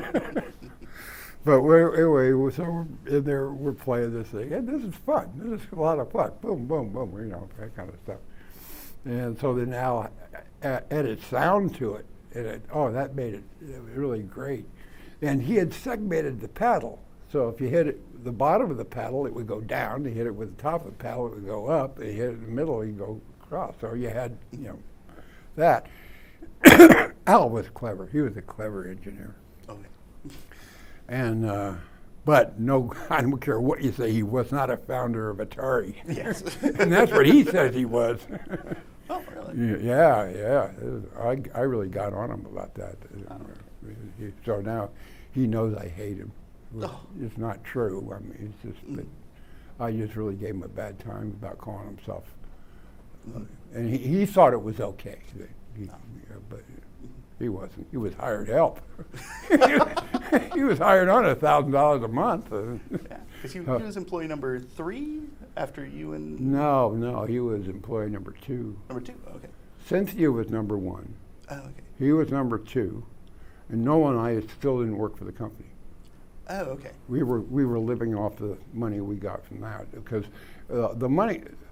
But we're, anyway, so we're in there, we're playing this thing, and this is fun. This is a lot of fun. Boom, boom, boom, you know, that kind of stuff. And so then Al a- added sound to it, and it, oh, that made it, it was really great. And he had segmented the paddle. So if you hit it, the bottom of the paddle, it would go down. You hit it with the top of the paddle, it would go up. And you hit it in the middle, it would go across. So you had, you know, that. Al was clever. He was a clever engineer. Okay. And, uh, but no, I don't care what you say, he was not a founder of Atari. Yes. And that's what he says he was. Oh, really? Yeah, yeah. It was- I, I really got on him about that. Oh. He- So now he knows I hate him. Oh. It's not true. I mean, it's just that I just really gave him a bad time about calling himself. Mhm. And he, he thought it was okay. He, Oh. yeah, but he wasn't. He was hired help. He was hired on a thousand dollars a month. Yeah, because he, Uh, he was employee number three after you and No, no, he was employee number two. number two. Okay. Cynthia was number one. Oh, okay. He was number two, and Nolan and I still didn't work for the company. Oh, okay. We were we were living off the money we got from that, because uh, the money,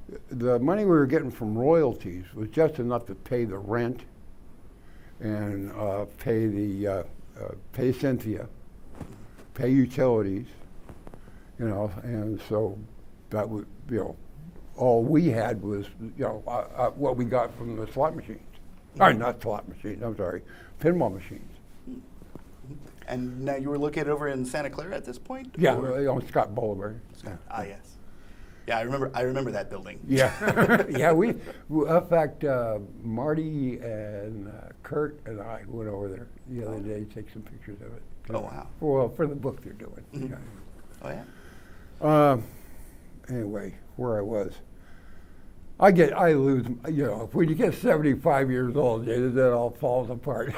the money we were getting from royalties was just enough to pay the rent and uh, pay the uh, uh, pay Cynthia, pay utilities, you know, and so that would, you know, all we had was, you know, uh, uh, what we got from the slot machines. Mm-hmm. Or not slot machines, I'm sorry, pinball machines. And now you were located over in Santa Clara at this point? Yeah, or? on Scott Boulevard. Scott. Ah, yes. Yeah, I remember. I remember that building. Yeah, yeah. We, we, in fact, uh, Marty and uh, Kurt and I went over there the other day to take some pictures of it. Oh wow! Well, for the book they're doing. Mm-hmm. Yeah. Oh yeah. Um. Anyway, where I was, I get, I lose. You know, when you get seventy-five years old, it, it all falls apart.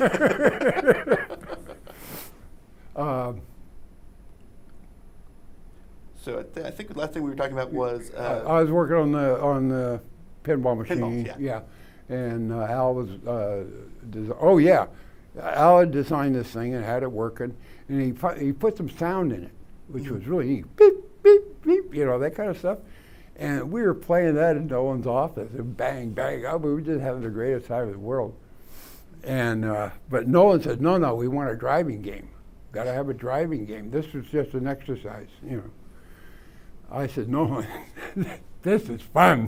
um. So I, th- I think the last thing we were talking about was uh, I was working on the on the pinball machine. Pinballs, yeah. yeah, and uh, Al was. Uh, des- oh yeah, Al had designed this thing and had it working, and he pu- he put some sound in it, which Mm-hmm. was really neat. Beep beep beep, you know, that kind of stuff. And we were playing that in Nolan's office, and bang bang. Oh, we were just having the greatest time in the world. And uh, but Nolan said, no, no, we want a driving game. Got to have a driving game. This was just an exercise, you know. I said, no, this is fun.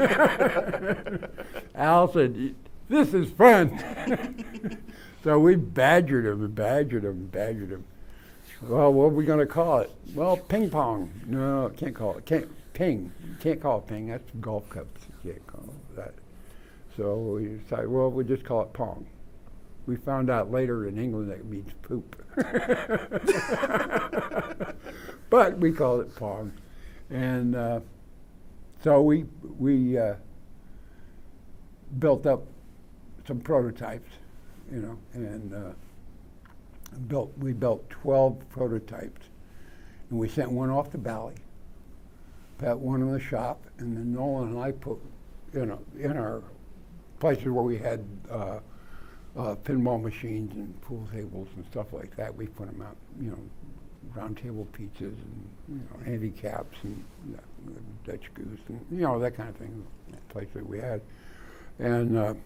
Al said, this is fun. So we badgered him and badgered him and badgered him. Well, what are we going to call it? Well, ping pong. No, can't call it. Can't ping. Can't call it ping. That's golf cups. You can't call it that. So we decided, well, we just call it pong. We found out later in England that it means poop. But we called it pong. And uh, so we we uh, built up some prototypes, you know, and uh, built we built twelve prototypes, and we sent one off to Bally, put one in the shop, and then Nolan and I put, you know, in our places where we had uh, uh, pinball machines and pool tables and stuff like that. We put them out, you know. Round table pizzas and, you know, handicaps and you know, Dutch goose and, you know, that kind of thing, place that we had. And uh,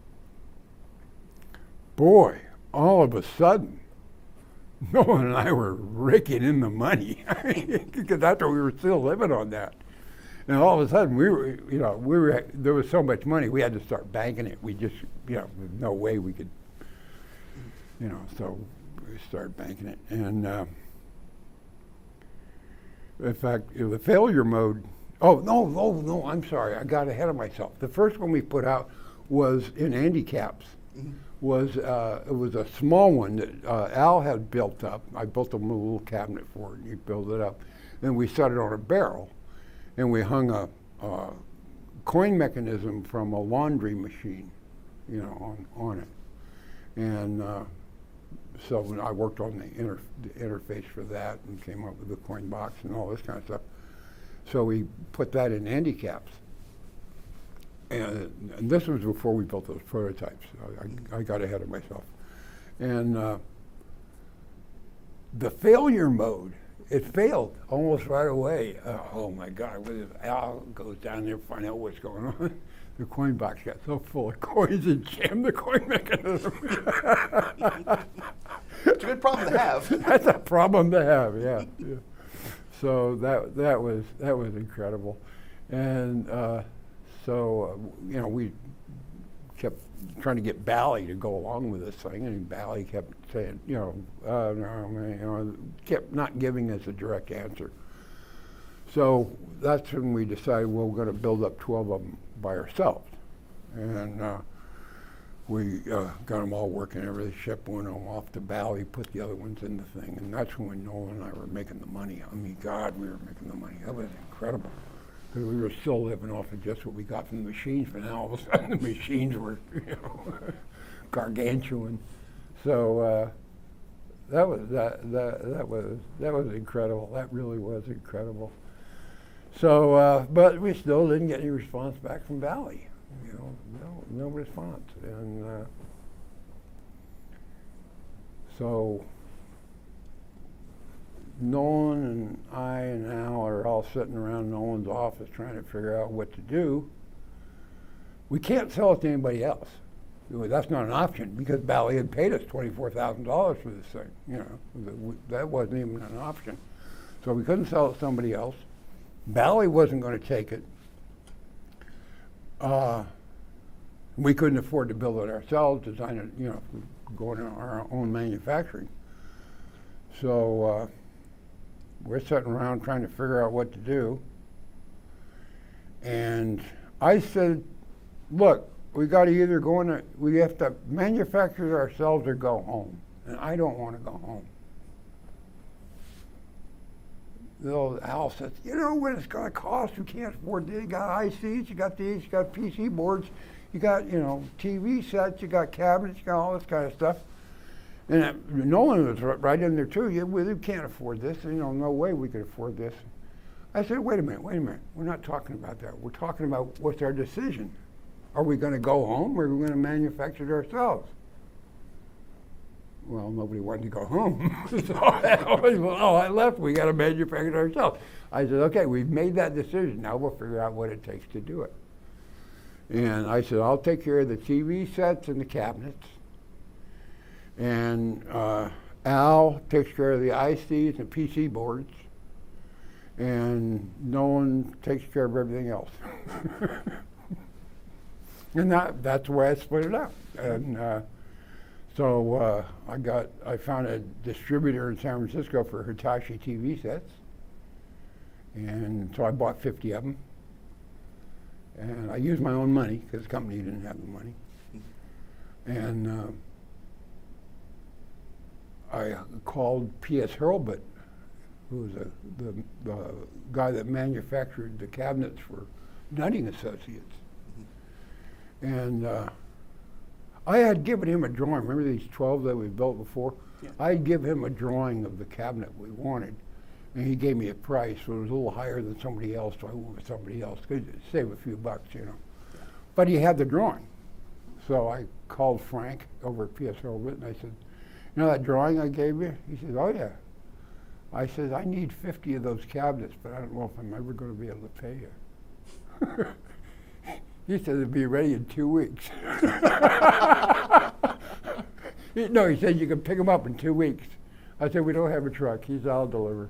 boy, all of a sudden, Nolan and I were raking in the money because that's what we were still living on that. And all of a sudden, we were, you know, we were, there was so much money, we had to start banking it. We just, you know, there's no way we could, you know, so we started banking it. And, uh, in fact, you know, the failure mode, oh, no, no, no, I'm sorry, I got ahead of myself. The first one we put out was in handicaps. Mm-hmm. was uh, it was a small one that uh, Al had built up. I built him a little cabinet for it, and he built it up. Then we set it on a barrel, and we hung a, a coin mechanism from a laundry machine, you know, on, on it. And uh, so when I worked on the, inter- the interface for that and came up with the coin box and all this kind of stuff. So we put that in handicaps. And, and this was before we built those prototypes. I, I, I got ahead of myself. And uh, the failure mode, it failed almost right away. Uh, oh my God, what if Al goes down there to find out what's going on? The coin box got so full of coins and jammed the coin mechanism. It's a good problem to have. That's a problem to have, yeah. yeah. So that that was that was incredible, and uh, so uh, you know we kept trying to get Bally to go along with this thing, and Bally kept saying, you know, uh, no, you know, kept not giving us a direct answer. So that's when we decided, well, we're going to build up twelve of them by ourselves, and uh, we uh, got them all working. Everything, shipped one of them off to Bally, put the other ones in the thing, and that's when Nolan and I were making the money. I mean, God, we were making the money. That was incredible, because we were still living off of just what we got from the machines. But now all of a sudden, the machines were, you know, gargantuan. So uh, that was that that that was that was incredible. That really was incredible. So, uh, but we still didn't get any response back from Bally. You know, no, no response. And uh, so Nolan and I and Al are all sitting around Nolan's office trying to figure out what to do. We can't sell it to anybody else. That's not an option because Bally had paid us twenty-four thousand dollars for this thing. You know, that wasn't even an option. So we couldn't sell it to somebody else. Bally wasn't going to take it. Uh, we couldn't afford to build it ourselves, design it, you know, go into our own manufacturing. So uh, we're sitting around trying to figure out what to do. And I said, look, we got to either go in, a, we have to manufacture it ourselves or go home. And I don't want to go home. The old Al says, you know what it's going to cost? You can't afford this. You got I Cs, you got these, you got P C boards, you got, you know, T V sets, you got cabinets, you got all this kind of stuff. And uh, Nolan was right in there too. You, we can't afford this. You know, no way we could afford this. I said, wait a minute, wait a minute. We're not talking about that. We're talking about what's our decision. Are we going to go home or are we going to manufacture it ourselves? Well, nobody wanted to go home. So oh, I left. We got to manufacture it ourselves. I said, okay, we've made that decision. Now we'll figure out what it takes to do it. And I said, I'll take care of the T V sets and the cabinets. And uh, Al takes care of the I Cs and P C boards. And Nolan takes care of everything else. And that, that's the way I split it up. And uh, so uh, I got, I found a distributor in San Francisco for Hitachi T V sets. And so I bought fifty of them. And I used my own money because the company didn't have the money. And uh, I called P S Hurlbut, who was a, the, the guy that manufactured the cabinets for Nutting Associates. And uh, I had given him a drawing. Remember these twelve that we built before? Yeah. I'd give him a drawing of the cabinet we wanted, and he gave me a price. So it was a little higher than somebody else, so I went with somebody else. Could save a few bucks, you know. Yeah. But he had the drawing. So I called Frank over at P S Hurlbut, and I said, you know that drawing I gave you? He said, oh, yeah. I said, I need fifty of those cabinets, but I don't know if I'm ever going to be able to pay you. He said it'd be ready in two weeks. he, no, he said you can pick them up in two weeks. I said, we don't have a truck. He said, I'll deliver.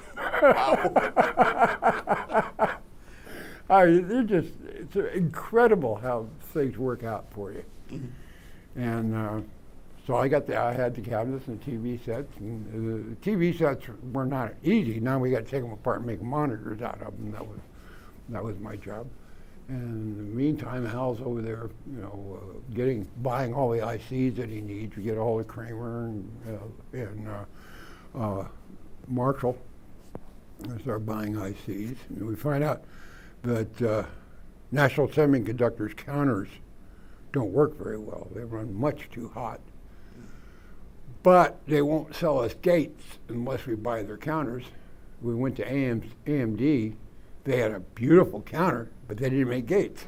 I mean, they're just, it's incredible how things work out for you. Mm-hmm. And uh, so I got the, I had the cabinets and the T V sets. And the T V sets were not easy. Now we got to take them apart and make monitors out of them. That was, that was my job. And in the meantime, Hal's over there, you know, uh, getting, buying all the I Cs that he needs. We get all the Kramer and, uh, and uh, uh, Marshall. I start buying I Cs. And we find out that uh, National Semiconductor's counters don't work very well. They run much too hot. But they won't sell us gates unless we buy their counters. We went to A M D. They had a beautiful counter, but they didn't make gates.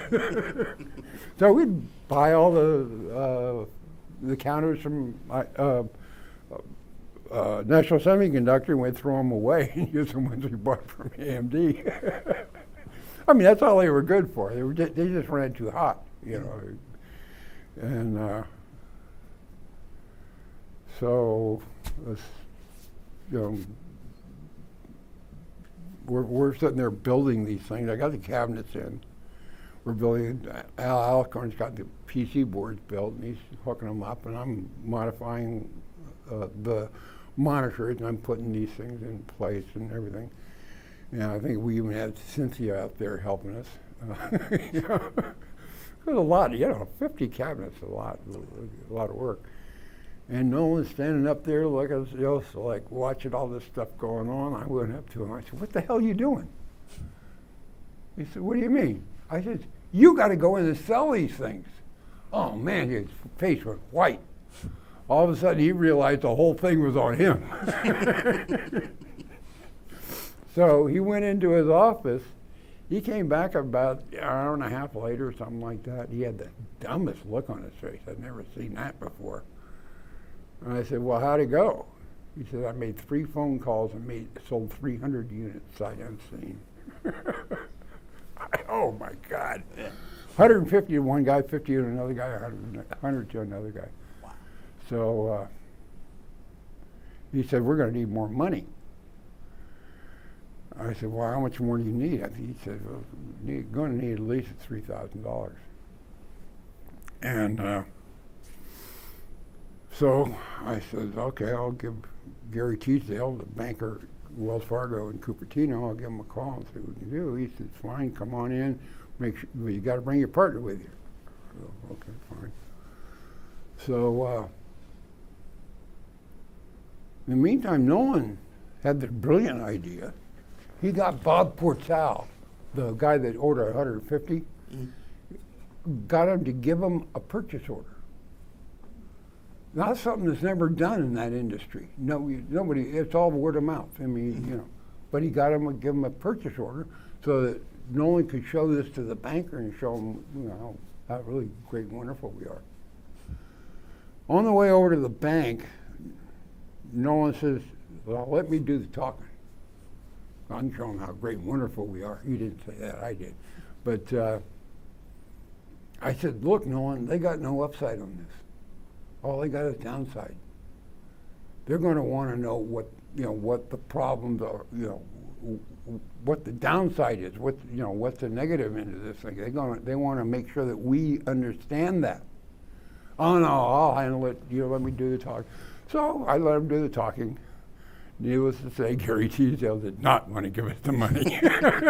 So we'd buy all the uh, the counters from uh, uh, uh, National Semiconductor, and we'd throw them away and use the ones we bought from A M D. I mean, that's all they were good for. They were just, they just ran too hot, you know. And uh, so, uh, you know. We're, we're sitting there building these things. I got the cabinets in. We're building, Al Alcorn's got the P C boards built, and he's hooking them up, and I'm modifying uh, the monitors, and I'm putting these things in place and everything. And I think we even had Cynthia out there helping us. Uh, you know, it was a lot, you know, fifty cabinets, a lot, a lot of work. And no one's standing up there looking, you know, so like watching all this stuff going on. I went up to him. I said, what the hell are you doing? He said, what do you mean? I said, you got to go in and sell these things. Oh, man, his face went white. All of a sudden, he realized the whole thing was on him. So he went into his office. He came back about an hour and a half later or something like that. He had the dumbest look on his face. I'd never seen that before. And I said, well, how'd it go? He said, I made three phone calls and made sold three hundred units sight unseen. Oh my God. Yeah. one hundred fifty to one guy, fifty to another guy, one hundred, one hundred to another guy. Wow. So uh, he said, we're going to need more money. I said, well, how much more do you need? I think he said, well, you're going to need at least three thousand dollars. And uh, so I said, okay, I'll give Gary Teasdale, the banker, Wells Fargo in Cupertino, I'll give him a call and see what we can do. He said, fine, come on in. Make sure, well, you got to bring your partner with you. So, okay, fine. So uh, in the meantime, Nolan had the brilliant idea. He got Bob Portal, the guy that ordered one hundred fifty, mm. got him to give him a purchase order. That's something that's never done in that industry. No, nobody. It's all word of mouth. I mean, mm-hmm. you know. But he got him to give him a purchase order so that Nolan could show this to the banker and show him, you know, how, how really great and wonderful we are. On the way over to the bank, Nolan says, "Well, let me do the talking. I'm showing how great and wonderful we are." He didn't say that. I did. But uh, I said, "Look, Nolan, they got no upside on this. All they got is downside. They're going to want to know what you know what the problems are, you know, w- w- what the downside is, what you know what's the negative end of this thing. They're going they want to make sure that we understand that." "Oh no, I'll handle it. You know, let me do the talk." So I let him do the talking. Needless to say, Gary Teasdale did not want to give us the money.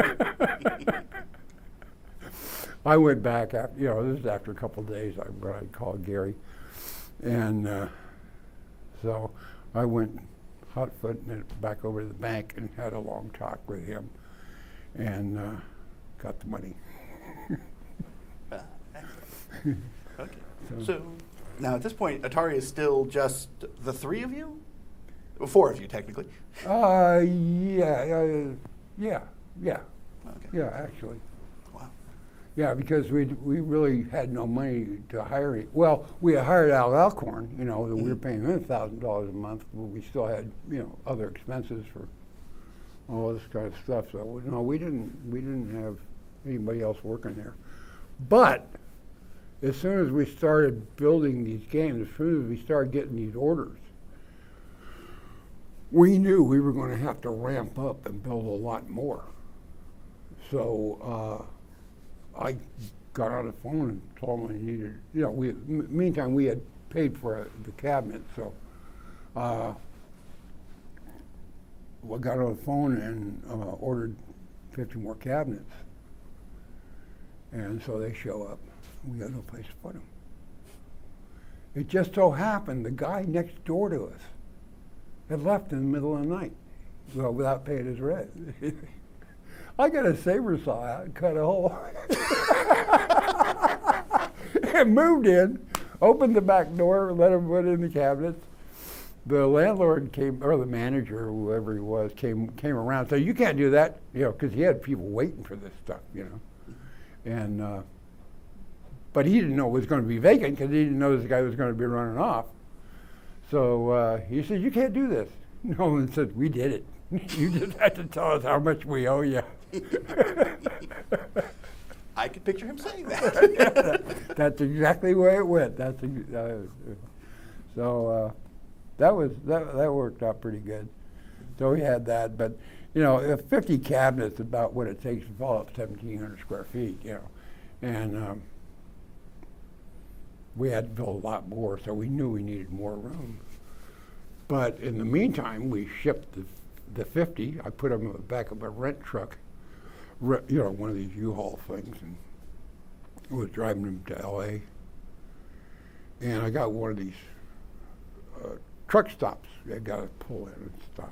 I went back after, you know, this is after a couple of days. I, I called Gary. And uh, so I went hot footing it back over to the bank and had a long talk with him and uh, got the money. uh, excellent. Okay. So, so now at this point, Atari is still just the three of you? Well, four of you, technically. Uh, yeah, uh, yeah, yeah, Okay. yeah, actually. Wow. Yeah, because we we really had no money to hire him. Well, we had hired Al Alcorn, you know, mm-hmm. we were paying him one thousand dollars a month, but we still had, you know, other expenses for all this kind of stuff. So, no, we didn't, we didn't have anybody else working there. But as soon as we started building these games, as soon as we started getting these orders, we knew we were going to have to ramp up and build a lot more. So uh, I got on the phone and told them I needed, you know, we, m- meantime we had paid for uh, the cabinet, so uh, I got on the phone and uh, ordered fifty more cabinets. And so they show up. We got no place to put them. It just so happened the guy next door to us had left in the middle of the night, well, without paying his rent. I got a saber saw out and cut a hole. And moved in, opened the back door, let him put in the cabinets. The landlord came, or the manager, or whoever he was, came came around and said, "You can't do that," you know, because he had people waiting for this stuff, you know. And uh, but he didn't know it was going to be vacant because he didn't know this guy was going to be running off. So uh, he said, "You can't do this." Nolan said, "We did it. You just have to tell us how much we owe you." I could picture him saying that. That's exactly the way it went. That's ex- uh, so uh, that was that that worked out pretty good. So we had that, but you know, if fifty cabinets is about what it takes to fill up seventeen hundred square feet, you know, and um, we had to build a lot more, so we knew we needed more room. But in the meantime, we shipped the, the fifty. I put them in the back of a rent truck, re, you know, one of these U-Haul things, and I was driving them to L A. And I got one of these uh, truck stops. They got to pull in and stop.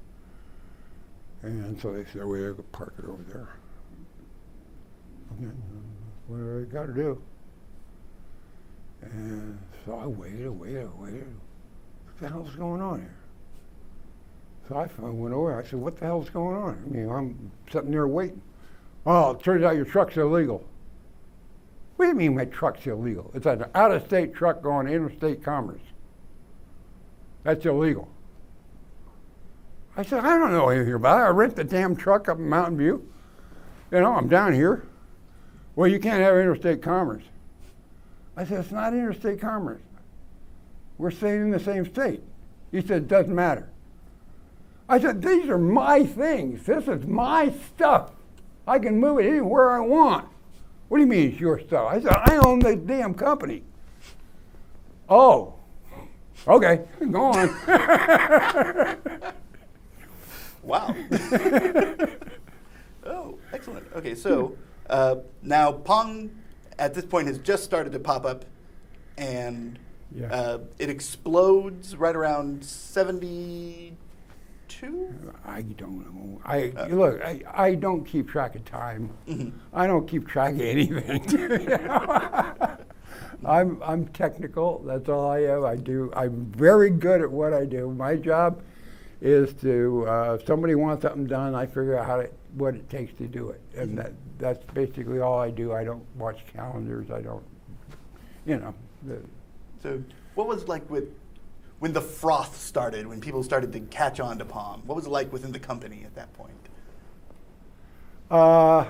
And so they said, "We well, could park it over there." Okay, what do I got to do? And so I waited, waited, waited. What the hell's going on here? So I finally went over. I said, "What the hell's going on?" I mean, I'm sitting there waiting. "Oh, it turns out your truck's illegal." "What do you mean my truck's illegal? It's an out-of-state truck going interstate commerce. That's illegal." I said, I don't know anything about it. I rent the damn truck up in Mountain View. You know, I'm down here. Well, you can't have interstate commerce. I said, it's not interstate commerce. We're staying in the same state. He said, it doesn't matter. I said, these are my things. This is my stuff. I can move it anywhere I want. What do you mean it's your stuff? I said, I own the damn company. Oh, okay, go on. Wow. Oh, excellent. Okay, so uh, now Pong at this point has just started to pop up, and Yeah. uh, it explodes right around seventy-two. I don't know. I Uh, look. I, I don't keep track of time. Mhm. I don't keep track of anything. You know? I'm I'm technical. That's all I am. I do. I'm very good at what I do. My job is to uh, if somebody wants something done, I figure out how to what it takes to do it, and that that's basically all I do. I don't watch calendars. I don't. You know. The, So, what was it like with when the froth started? When people started to catch on to Pong, what was it like within the company at that point? Uh,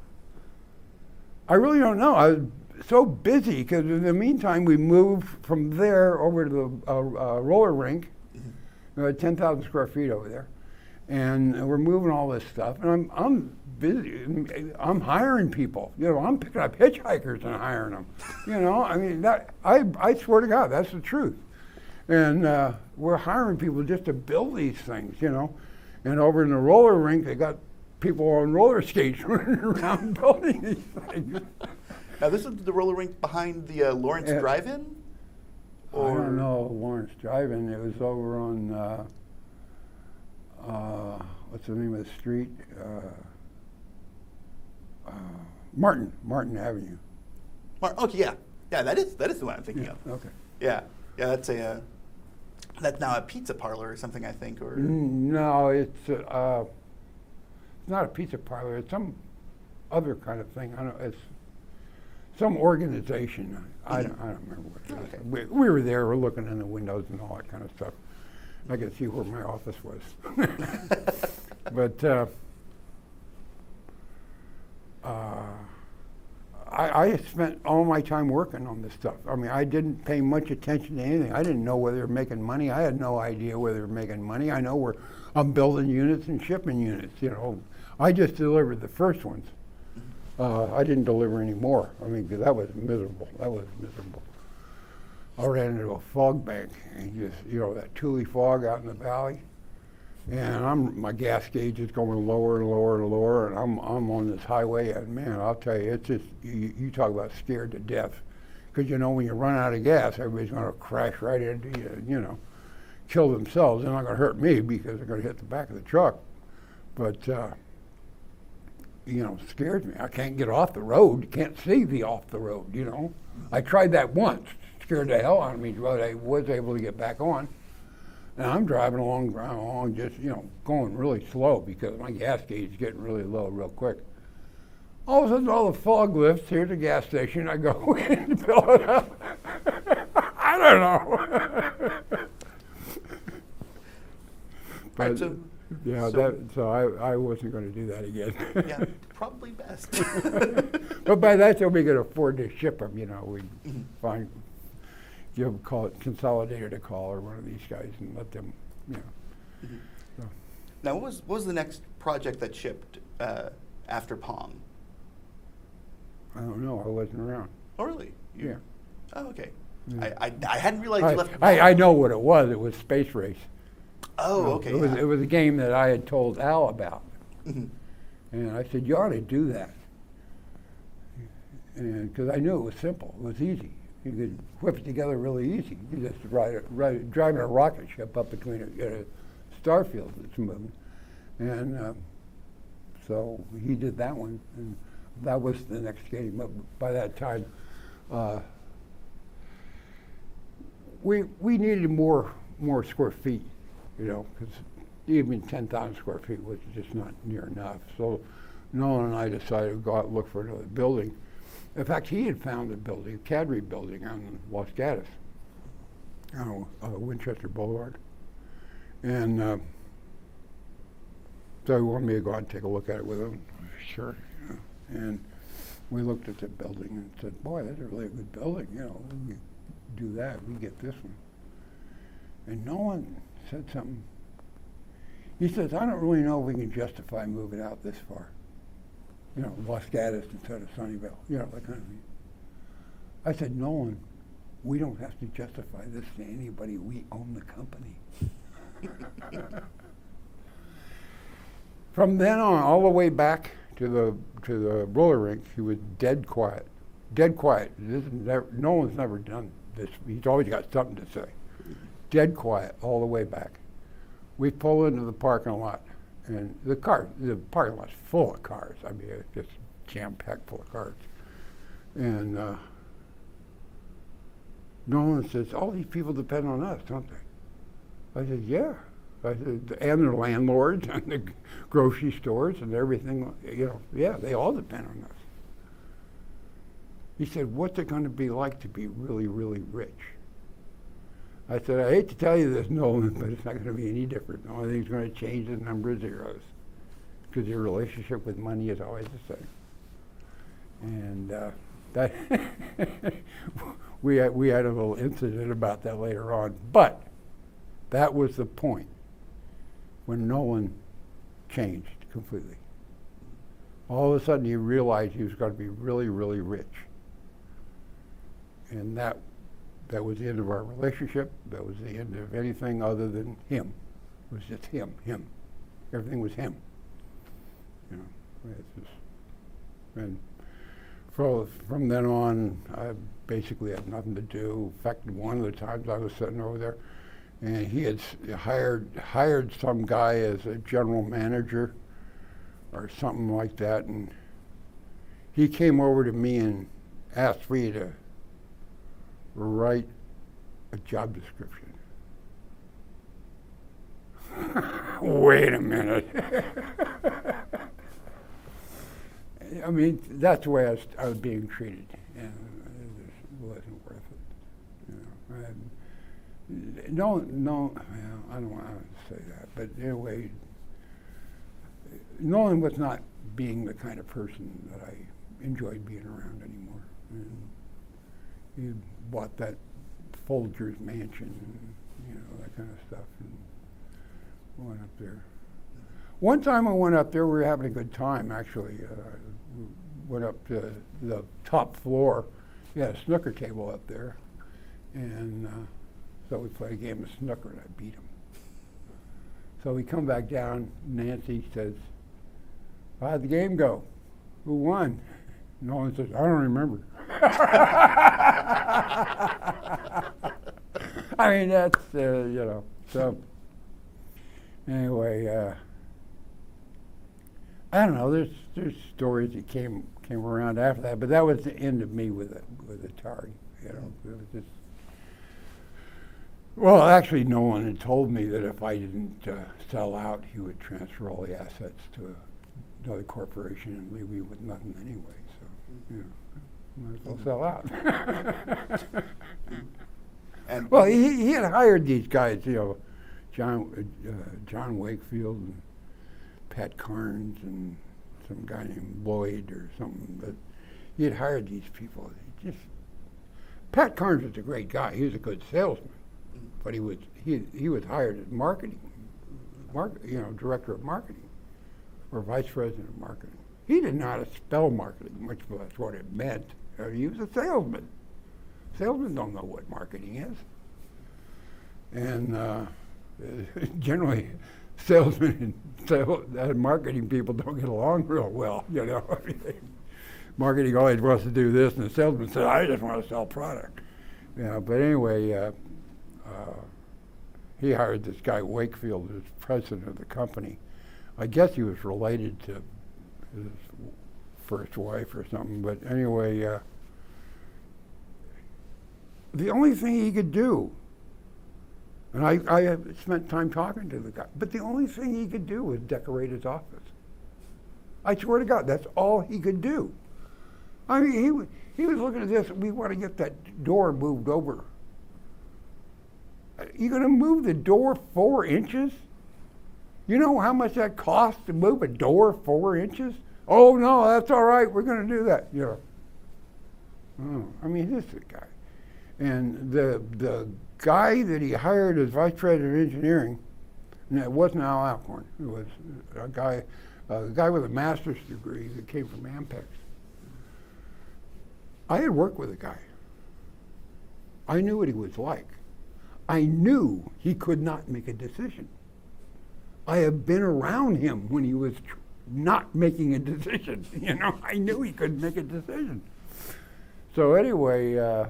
I really don't know. I was so busy because in the meantime we moved from there over to the uh, uh, roller rink. We had ten thousand square feet over there, and we're moving all this stuff. And I'm I'm busy. I'm hiring people. You know, I'm picking up hitchhikers and hiring them. You know, I mean that. I I swear to God, that's the truth. And uh, we're hiring people just to build these things. You know, and over in the roller rink, they got people on roller skates running around building these things. Now, this is the roller rink behind the uh, Lawrence Yeah. Drive-In? I don't know Lawrence Drive-In. It was over on uh, uh, what's the name of the street? Uh, uh, Martin Martin Avenue. Mar- okay, yeah. Yeah, that is that is the one I'm thinking Yeah. of. Okay. Yeah. Yeah, that's a uh, that's now a pizza parlor or something, I think, or Mm, No, it's uh, uh, it's not a pizza parlor. It's some other kind of thing. I don't. It's some organization. I don't. I don't remember what it is. Okay. We, we were there. We're looking in the windows and all that kind of stuff. I could see where my office was. But uh, uh, I, I spent all my time working on this stuff. I mean, I didn't pay much attention to anything. I didn't know whether they were making money. I had no idea whether they were making money. I know where I'm building units and shipping units. You know, I just delivered the first ones. Uh, I didn't deliver any more. I mean, 'cause that was miserable. That was miserable. I ran into a fog bank, and just, you know, that Thule fog out in the valley. And I'm, my gas gauge is going lower and lower and lower, and I'm, I'm on this highway, and man, I'll tell you, it's just, you, you talk about scared to death. Because, you know, when you run out of gas, everybody's going to crash right into you, you know, kill themselves. They're not going to hurt me because they're going to hit the back of the truck. But, uh, you know, scares me. I can't get off the road. You can't see the off the road, you know. I tried that once. Scared the hell out of me, but I was able to get back on. And I'm driving along, driving along, just, you know, going really slow because my gas gauge is getting really low real quick. All of a sudden, all the fog lifts. Here's a gas station. I go in to fill it up. I don't know. But, Right, so- yeah, so- that, so I, I wasn't going to do that again. yeah, probably best. But by that time, we could afford to ship them, you know. We Mhm. find, give, call it Consolidated a call or one of these guys and let them, you know. Mhm. So. Now, what was what was the next project that shipped uh, after Pong? I don't know. I wasn't around. Oh, really? You- Yeah. Oh, okay. Yeah. I, I I hadn't realized you I, left. I, I know what it was. It was Space Race. Oh, You know, okay. It was, yeah. it was a game that I had told Al about. Mhm. And I said, you ought to do that. And because I knew it was simple. It was easy. You could whip it together really easy. You just ride, a, ride driving a rocket ship up between a, a star field that's moving. And uh, so he did that one. And that was the next game. But by that time, uh, we we needed more more square feet, you know, because even ten thousand square feet was just not near enough. So Nolan and I decided to go out and look for another building. In fact, he had found a building, a Cadre building on Los Gatos, on uh, Winchester Boulevard. And uh, So he wanted me to go out and take a look at it with him. Sure. You know. And we looked at the building and said, boy, that's a really good building. You know, we could do that. We get this one. And Nolan said something. He says, I don't really know if we can justify moving out this far. You know, Los Gatos instead of Sunnyvale. You know, that kind of thing. I said, Nolan, we don't have to justify this to anybody. We own the company. From then on, all the way back to the to the roller rink, he was dead quiet. Dead quiet. This is never, no one's never done this. He's always got something to say. Dead quiet all the way back. We pull into the parking lot, and the car, the parking lot's full of cars. I mean, it's just jam-packed full of cars. And uh, Nolan says, all these people depend on us, don't they? I said, yeah. I said, and the landlords and the grocery stores and everything, you know, yeah, they all depend on us. He said, what's it going to be like to be really, really rich? I said, I hate to tell you this, Nolan, but it's not going to be any different. The only thing that's going to change is the number of zeros, because your relationship with money is always the same. And uh, that we had, we had a little incident about that later on, but that was the point when Nolan changed completely. All of a sudden, he realized he was going to be really, really rich, and that. That was the end of our relationship. That was the end of anything other than him. It was just him, him. Everything was him. You know, it's just, and from, from then on, I basically had nothing to do. In fact, one of the times I was sitting over there, and he had s- hired hired some guy as a general manager or something like that, and he came over to me and asked me to write a job description. Wait a minute. I mean, that's the way I was, I was being treated, and it wasn't worth it. You know, I, no, no, well, I don't want to say that, but anyway, Nolan was not being the kind of person that I enjoyed being around anymore. And he bought that Folgers mansion, and, you know, that kind of stuff, and went up there. One time I went up there, we were having a good time, actually. Uh, we went up to the top floor. He had a snooker table up there, and uh, so we played a game of snooker, and I beat him. So we come back down, Nancy says, how'd the game go? Who won? Nolan says, I don't remember. I mean, that's, uh, you know, so anyway, uh, I don't know, there's there's stories that came came around after that, but that was the end of me with it, with Atari, you know. It was just, well, actually, Nolan had told me that if I didn't uh, sell out, he would transfer all the assets to another corporation and leave me with nothing anyway, so, you know. Might as well sell out. And well, he, he had hired these guys, you know, John uh, John Wakefield and Pat Carnes and some guy named Lloyd or something. But he had hired these people. He just Pat Carnes was a great guy. He was a good salesman, but he was he he was hired as marketing, market, you know, director of marketing or vice president of marketing. He didn't know how to spell marketing, much less what it meant. Uh, he was a salesman. Salesmen don't know what marketing is. And uh, generally, salesmen and sales, uh, marketing people don't get along real well, you know. Marketing always wants to do this, and the salesman says, I just want to sell product. You know, but anyway, uh, uh, he hired this guy, Wakefield, as president of the company. I guess he was related to his first wife or something, but anyway, uh, the only thing he could do, and I, I spent time talking to the guy, but the only thing he could do was decorate his office. I swear to God, that's all he could do. I mean, he, w- he was looking at this, we want to get that door moved over. You're going to move the door four inches? You know how much that costs to move a door four inches? Oh, no, that's all right. We're going to do that. You know. Oh, I mean, this is a guy. And the the guy that he hired as vice president of engineering, and it wasn't Al Alcorn. It was a guy, a guy with a master's degree that came from Ampex. I had worked with the guy. I knew what he was like. I knew he could not make a decision. I have been around him when he was tr- not making a decision. You know, I knew he couldn't make a decision. So anyway, uh,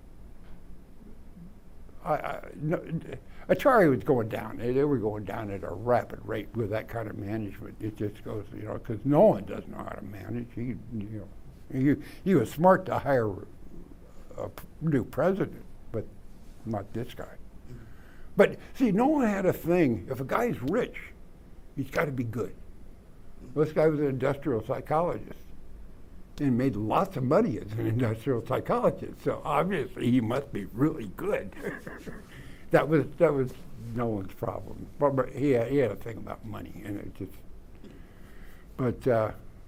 I, I, no, Atari was going down. They, they were going down at a rapid rate with that kind of management. It just goes, you know, because no one does know how to manage. He, you know, he, he was smart to hire a p- new president, but not this guy. But see, no one had a thing. If a guy's rich, he's got to be good. This guy was an industrial psychologist and made lots of money as an industrial psychologist. So obviously, he must be really good. that was that was no one's problem. But, but he had, he had a thing about money, and it just. But uh,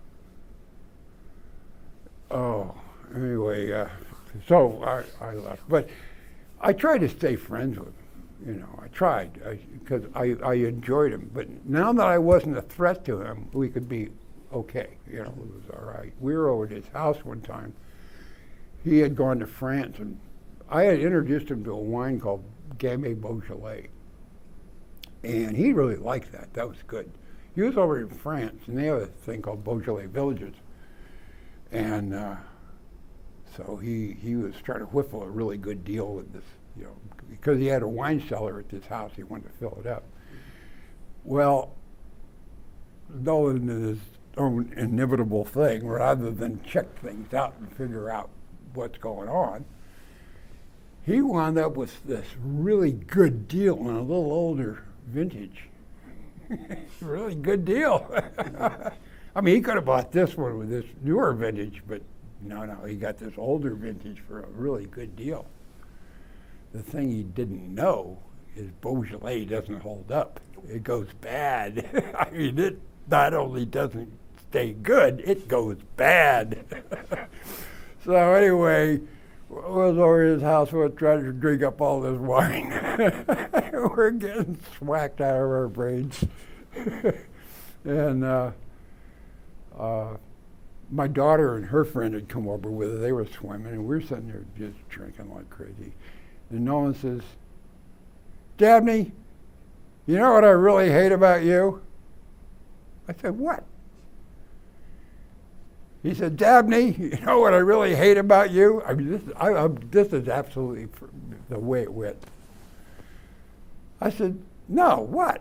oh, anyway, uh, so I, I left. But I tried to stay friends with him. You know, I tried because I, I, I enjoyed him. But now that I wasn't a threat to him, we could be okay. You know, it was all right. We were over at his house one time. He had gone to France, and I had introduced him to a wine called Gamay Beaujolais. And he really liked that. That was good. He was over in France, and they have a thing called Beaujolais Villages. And uh, so he, he was trying to whiffle a really good deal with this, you know, because he had a wine cellar at this house, he wanted to fill it up. Well, Nolan did his own inevitable thing, rather than check things out and figure out what's going on. He wound up with this really good deal on a little older vintage. Really good deal. I mean, he could have bought this one with this newer vintage, but no, no, he got this older vintage for a really good deal. The thing he didn't know is Beaujolais doesn't hold up. It goes bad. I mean, it not only doesn't stay good, it goes bad. So anyway, I was over at his house, we were trying to drink up all this wine. We're getting swacked out of our brains. And uh, uh, my daughter and her friend had come over with her. They were swimming, and we were sitting there just drinking like crazy. And Nolan says, Dabney, you know what I really hate about you? I said, what? He said, Dabney, you know what I really hate about you? I mean, this, I, I, this is absolutely the way it went. I said, no, what?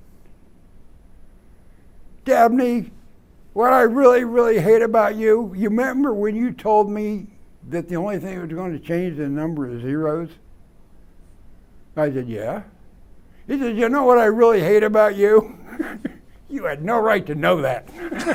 Dabney, what I really, really hate about you, you remember when you told me that the only thing that was going to change the number of zeros? I said, yeah. He said, you know what I really hate about you? You had no right to know that.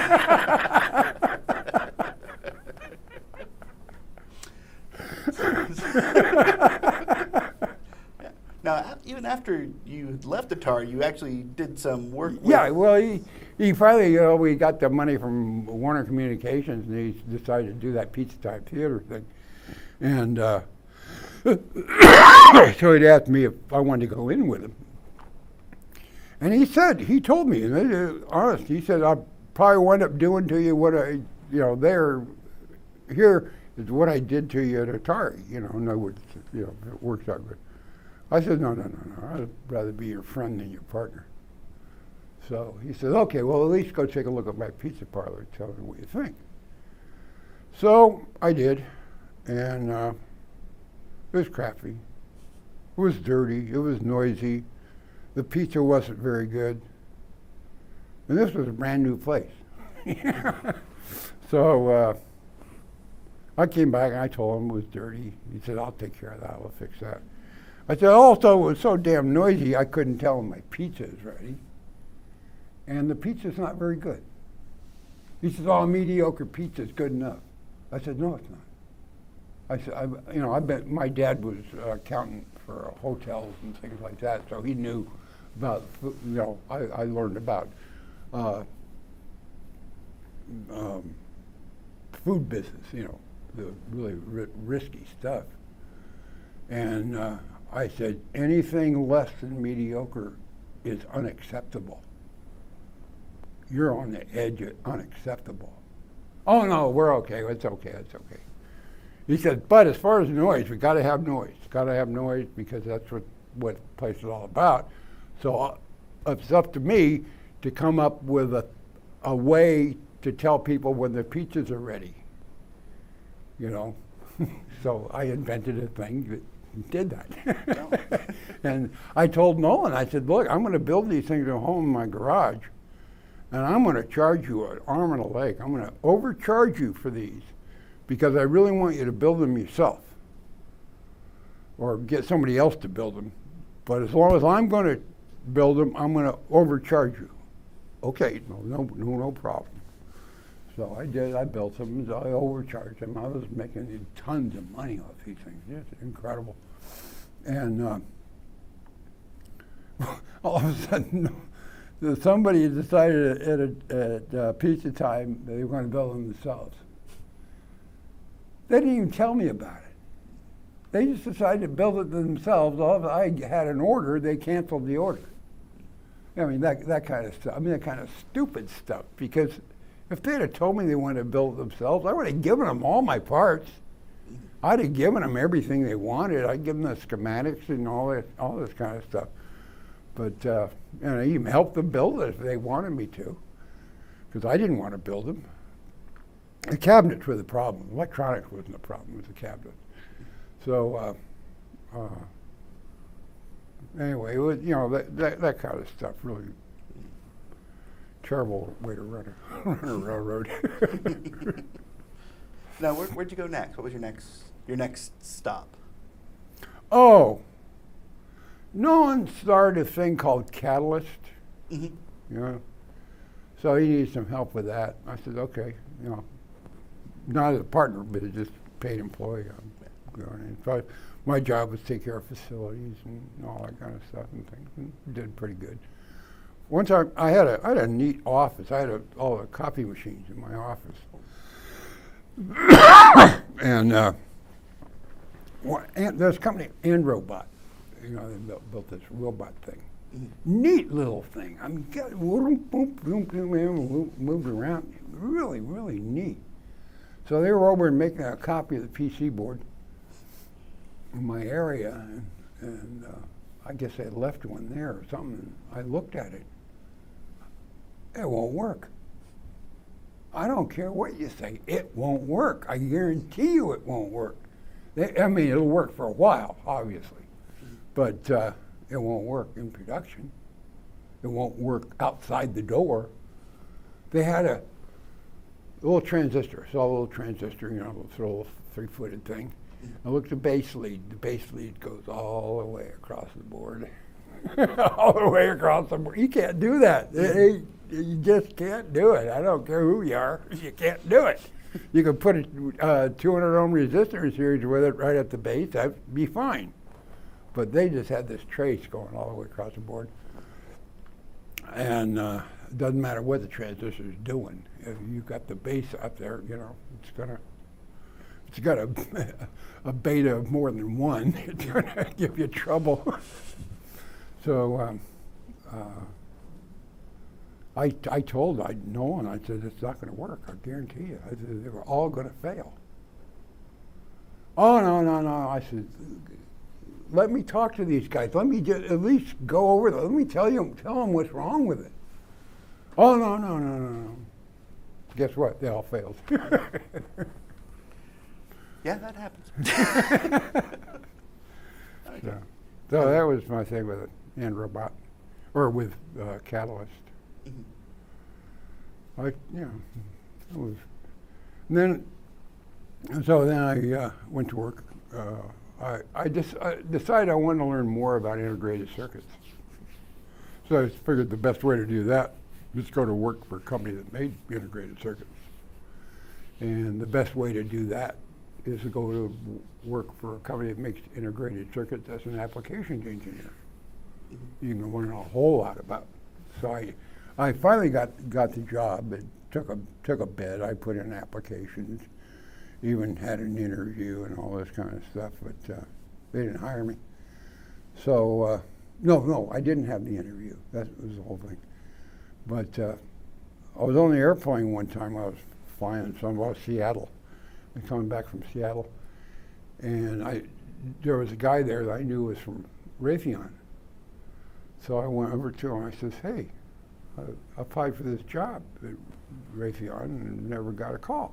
Now, even after you left Atari, you actually did some work with... Yeah, well, he, he finally, you know, we got the money from Warner Communications, and he decided to do that Pizza Time Theater thing. And uh, so he'd asked me if I wanted to go in with him. And he said, he told me, and it is honest, he said, I'll probably wind up doing to you what I, you know, there, here is what I did to you at Atari. You know, in other words, you know, it works out good. I said, no, no, no, no, I'd rather be your friend than your partner. So he said, okay, well, at least go take a look at my pizza parlor and tell me what you think. So I did, and uh, it was crappy. It was dirty, it was noisy. The pizza wasn't very good. And this was a brand new place. So uh, I came back and I told him it was dirty. He said, I'll take care of that, I'll fix that. I said, also, it was so damn noisy, I couldn't tell him my pizza is ready. And the pizza's not very good. He says, oh, mediocre pizza is good enough. I said, no, it's not. I said, I, you know, I bet my dad was uh, accountant for uh, hotels and things like that, so he knew about, you know, I, I learned about uh, um, food business, you know, the really ri- risky stuff. And uh, I said, anything less than mediocre is unacceptable. You're on the edge of unacceptable. Oh no, we're okay, it's okay, it's okay. He said, but as far as noise, we gotta have noise. Gotta have noise because that's what, what the place is all about. So uh, it's up to me to come up with a, a way to tell people when the pizzas are ready, you know? So I invented a thing that did that. And I told Nolan, I said, look, I'm gonna build these things at home in my garage, and I'm gonna charge you an arm and a leg. I'm gonna overcharge you for these because I really want you to build them yourself or get somebody else to build them. But as long as I'm gonna build them, I'm gonna overcharge you. Okay, no, no, no, no problem. So I did, I built them, I overcharged them. I was making tons of money off these things. It's incredible. And uh, all of a sudden, somebody decided at, a, at uh, pizza time they were going to build them themselves. They didn't even tell me about it. They just decided to build it themselves. All of, I had an order, they canceled the order. I mean, that, that kind of stuff. I mean, that kind of stupid stuff. Because if they'd have told me they wanted to build it themselves, I would have given them all my parts. I'd have given them everything they wanted. I'd give them the schematics and all this, all this kind of stuff. But uh, you know, even help them build it if they wanted me to, because I didn't want to build them. The cabinets were the problem. Electronics wasn't the problem. It was the cabinets. So uh, uh, anyway, it was, you know, that, that that kind of stuff. Really terrible way to run a, run a railroad. Now, where, where'd you go next? What was your next your next stop? Oh. Nolan started a thing called Catalyst, Mm-hmm. you know. So he needed some help with that. I said, okay, you know, not as a partner, but as just paid employee. I'm going in. So my job was to take care of facilities and all that kind of stuff and things, and did pretty good. One time, I had a I had a neat office. I had a, all the copy machines in my office, and uh, well, and there's a company, Androbot. You know, they built, built this robot thing. Mm-hmm. Neat little thing. I mean, got, boom, boom, boom, boom, moved around. Really, really neat. So they were over making a copy of the P C board in my area, and, and uh, I guess they left one there or something. I looked at it. It won't work. I don't care what you say. It won't work. I guarantee you it won't work. They, I mean, it'll work for a while, obviously. But uh, it won't work in production. It won't work outside the door. They had a little transistor, saw a little transistor, you know, this little three-footed thing. I looked at the base lead. The base lead goes all the way across the board. All the way across the board. You can't do that. It, it, you just can't do it. I don't care who you are. You can't do it. You can put a uh, two hundred ohm resistor series with it right at the base. That'd be fine. But they just had this trace going all the way across the board. And uh, it doesn't matter what the transistor is doing. If you've got the base up there, you know, it's gonna, it's got a, a beta of more than one. It's gonna give you trouble. So um, uh, I, I told, I know, and I said, it's not gonna work, I guarantee you. I said, they were all gonna fail. Oh, no, no, no, I said, let me talk to these guys. Let me just at least go over them. Let me tell you, tell them what's wrong with it. Oh, no, no, no, no, no. Guess what? They all failed. Yeah, that happens. Okay. So, so that was my thing with it, Androbot, or with uh, Catalyst. Mm-hmm. I, you know, it was. And then, and so then I uh, went to work. Uh, I, I, just, I decided I wanted to learn more about integrated circuits. So I figured the best way to do that was go to work for a company that made integrated circuits. And the best way to do that is to go to work for a company that makes integrated circuits as an applications engineer. you can learn a whole lot about. So I, I finally got got the job. It took a took a bit. I put in applications, even had an interview and all this kind of stuff, but uh, they didn't hire me. So uh, no, no, I didn't have the interview. That was the whole thing. But uh, I was on the airplane one time. I was flying somewhere, Seattle. I was coming back from Seattle, and I there was a guy there that I knew was from Raytheon. So I went over to him. I says, "Hey, I applied for this job at Raytheon and never got a call."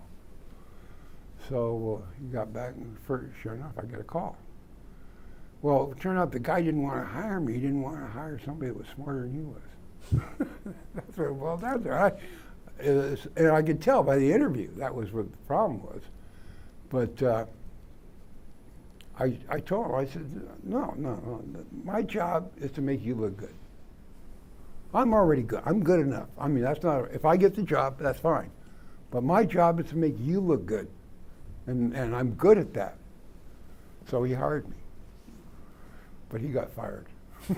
So uh, he got back, and for, sure enough, I got a call. Well, it turned out the guy didn't want to hire me. He didn't want to hire somebody that was smarter than he was. That's what, well, that's all right. Is, and I could tell by the interview that was what the problem was. But uh, I, I told him, I said, no, no, no, my job is to make you look good. I'm already good. I'm good enough. I mean, that's not, if I get the job, that's fine. But my job is to make you look good. And, and I'm good at that. So he hired me. But he got fired.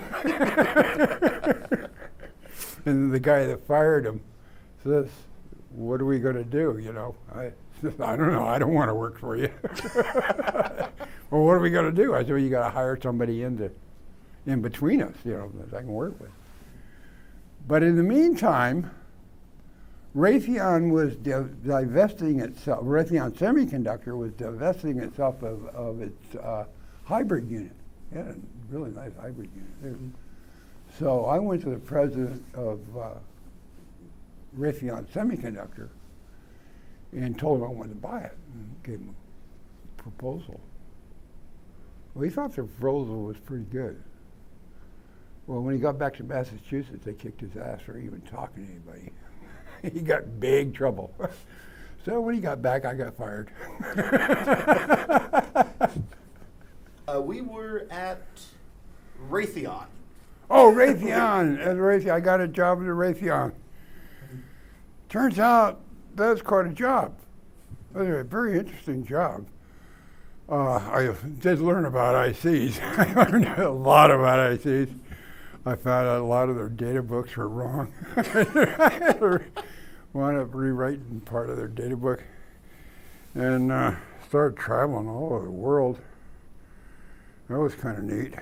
And the guy that fired him says, what are we going to do, you know? I said, I don't know. I don't want to work for you. Well, what are we going to do? I said, well, you got to hire somebody in, to, in between us, you know, that I can work with. But in the meantime, Raytheon was div- divesting itself, Raytheon Semiconductor was divesting itself of, of its uh, hybrid unit. It had a really nice hybrid unit. So I went to the president of uh, Raytheon Semiconductor and told him I wanted to buy it and gave him a proposal. Well, he thought the proposal was pretty good. Well, when he got back to Massachusetts, they kicked his ass for even talking to anybody. He got big trouble. So when he got back, I got fired. uh, we were at Raytheon. Oh, Raytheon. At Raytheon. I got a job at Raytheon. Turns out that's quite a job. It was a very interesting job. Uh, I did learn about I Cs. I learned a lot about I Cs. I found out a lot of their data books were wrong. I wound up rewriting part of their data book and uh, started traveling all over the world. That was kind of neat.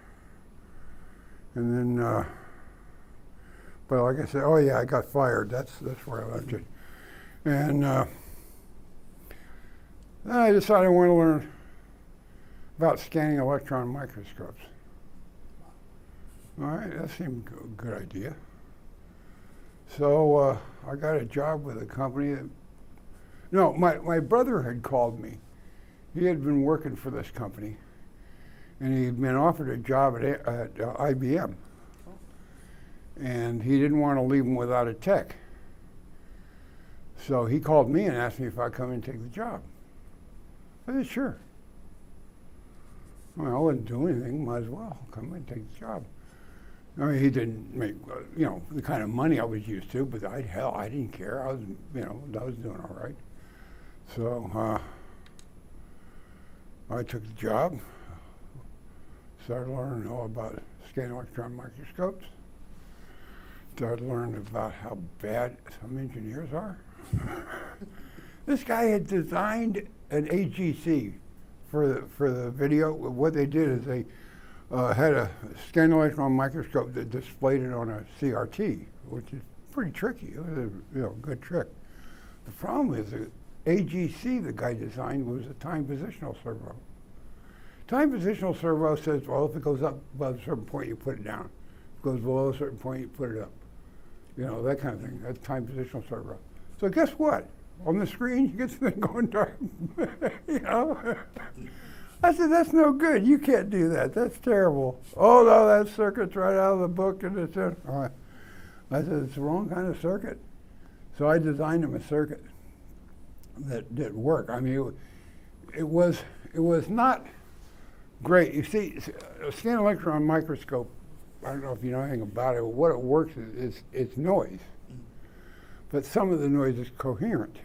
And then, uh, but like I said, oh yeah, I got fired. That's that's where I left it. And uh, then I decided I wanted to learn about scanning electron microscopes. All right, that seemed a good idea. So uh, I got a job with a company that, no, my, my brother had called me. He had been working for this company, and he'd been offered a job at, at uh, I B M. And he didn't want to leave him without a tech. So he called me and asked me if I'd come in and take the job. I said, sure. Well, I wouldn't do anything, might as well come in and take the job. I mean, he didn't make, uh, you know, the kind of money I was used to, but I, hell, I didn't care. I was, you know, I was doing all right. So uh, I took the job, started learning all about scanning electron microscopes, started learning about how bad some engineers are. This guy had designed an A G C for the, for the video. What they did is they uh, had a scanning electron microscope that displayed it on a C R T, which is pretty tricky. It was a you know, good trick. The problem is the A G C the guy designed was a time positional servo. Time positional servo says, well, if it goes up above a certain point, you put it down. If it goes below a certain point, you put it up. You know, that kind of thing. That's time positional servo. So guess what? On the screen, you get the thing going dark. You know? I said, that's no good. You can't do that. That's terrible. Oh, no, that circuit's right out of the book. And it's in. All right. I said, it's the wrong kind of circuit. So I designed him a circuit that did work. I mean, it, it was it was not great. You see, a scanning electron microscope, I don't know if you know anything about it, but what it works is, is it's noise. But some of the noise is coherent.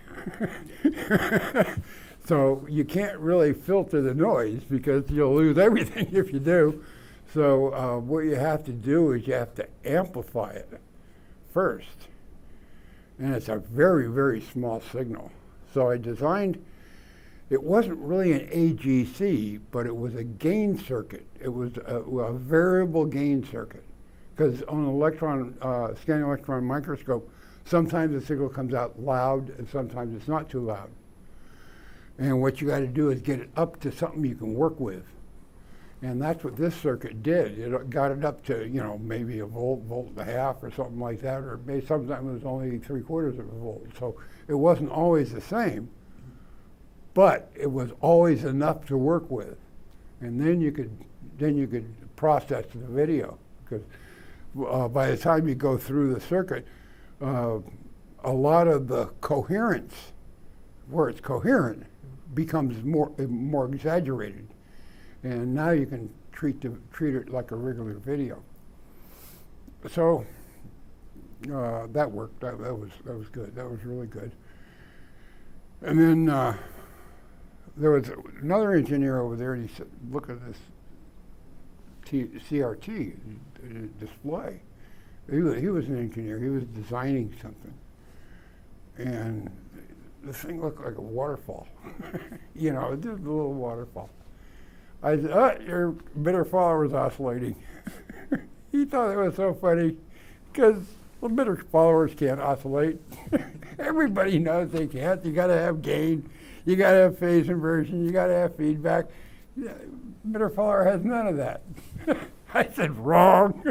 So you can't really filter the noise because you'll lose everything if you do. So uh, what you have to do is you have to amplify it first. And it's a very, very small signal. So I designed, it wasn't really an A G C, but it was a gain circuit. It was a, a variable gain circuit. Because on an electron, uh, scanning electron microscope, sometimes the signal comes out loud and sometimes it's not too loud. And what you got to do is get it up to something you can work with. And that's what this circuit did. It got it up to, you know, maybe a volt, volt and a half or something like that, or maybe sometimes it was only three quarters of a volt. So it wasn't always the same, but it was always enough to work with. And then you could, then you could process the video, because uh, by the time you go through the circuit, uh, a lot of the coherence, where it's coherent, becomes more more exaggerated. And now you can treat the, treat it like a regular video. So uh, that worked. That, that was that was good. That was really good. And then uh, there was another engineer over there, and he said, "Look at this T- C R T display." He was, he was an engineer. He was designing something, and the thing looked like a waterfall. You know, just a little waterfall. I said, oh, your emitter follower is oscillating. He thought it was so funny because emitter followers can't oscillate. Everybody knows they can't. You got to have gain. You got to have phase inversion. You got to have feedback. Yeah, emitter follower has none of that. I said, wrong.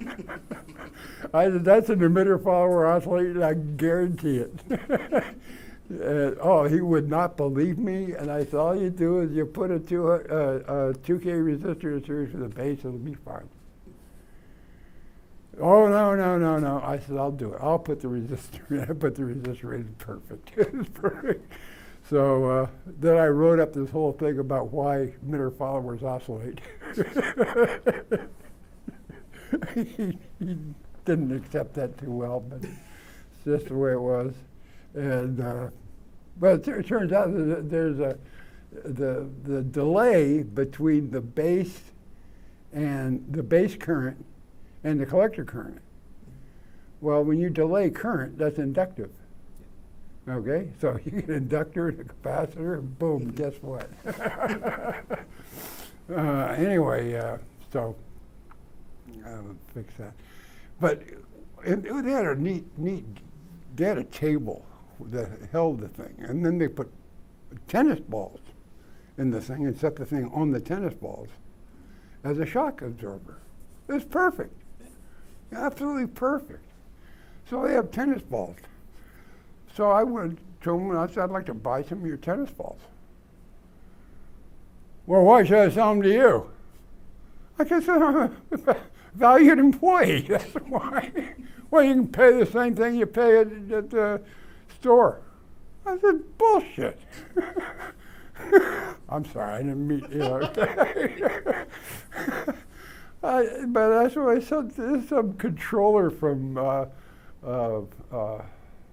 I said, that's an emitter follower oscillating. I guarantee it. Uh, oh, he would not believe me, and I said, all you do is you put a two, uh, a two K resistor in series with a base, it'll be fine. Oh, no, no, no, no. I said, I'll do it. I'll put the resistor in. I put the resistor in. Perfect. It was perfect. So uh, then I wrote up this whole thing about why emitter followers oscillate. he, he didn't accept that too well, but it's just the way it was. And uh, but it turns out that there's a the the delay between the base and the base current and the collector current. Well, when you delay current, that's inductive. Okay, so you get an inductor and a capacitor, and boom, guess what? uh, anyway, uh, so I'll fix that. But it, it had a neat, neat. They had a table that held the thing, and then they put tennis balls in the thing and set the thing on the tennis balls as a shock absorber. It was perfect, absolutely perfect. So they have tennis balls. So I went to them and I said, I'd like to buy some of your tennis balls. Well, why should I sell them to you? I guess I'm a valued employee, that's why. Well, you can pay the same thing you pay at, at the store. I said, bullshit. I'm sorry, I didn't mean, you know. I, but that's what I said. There's some controller from, uh, uh, uh,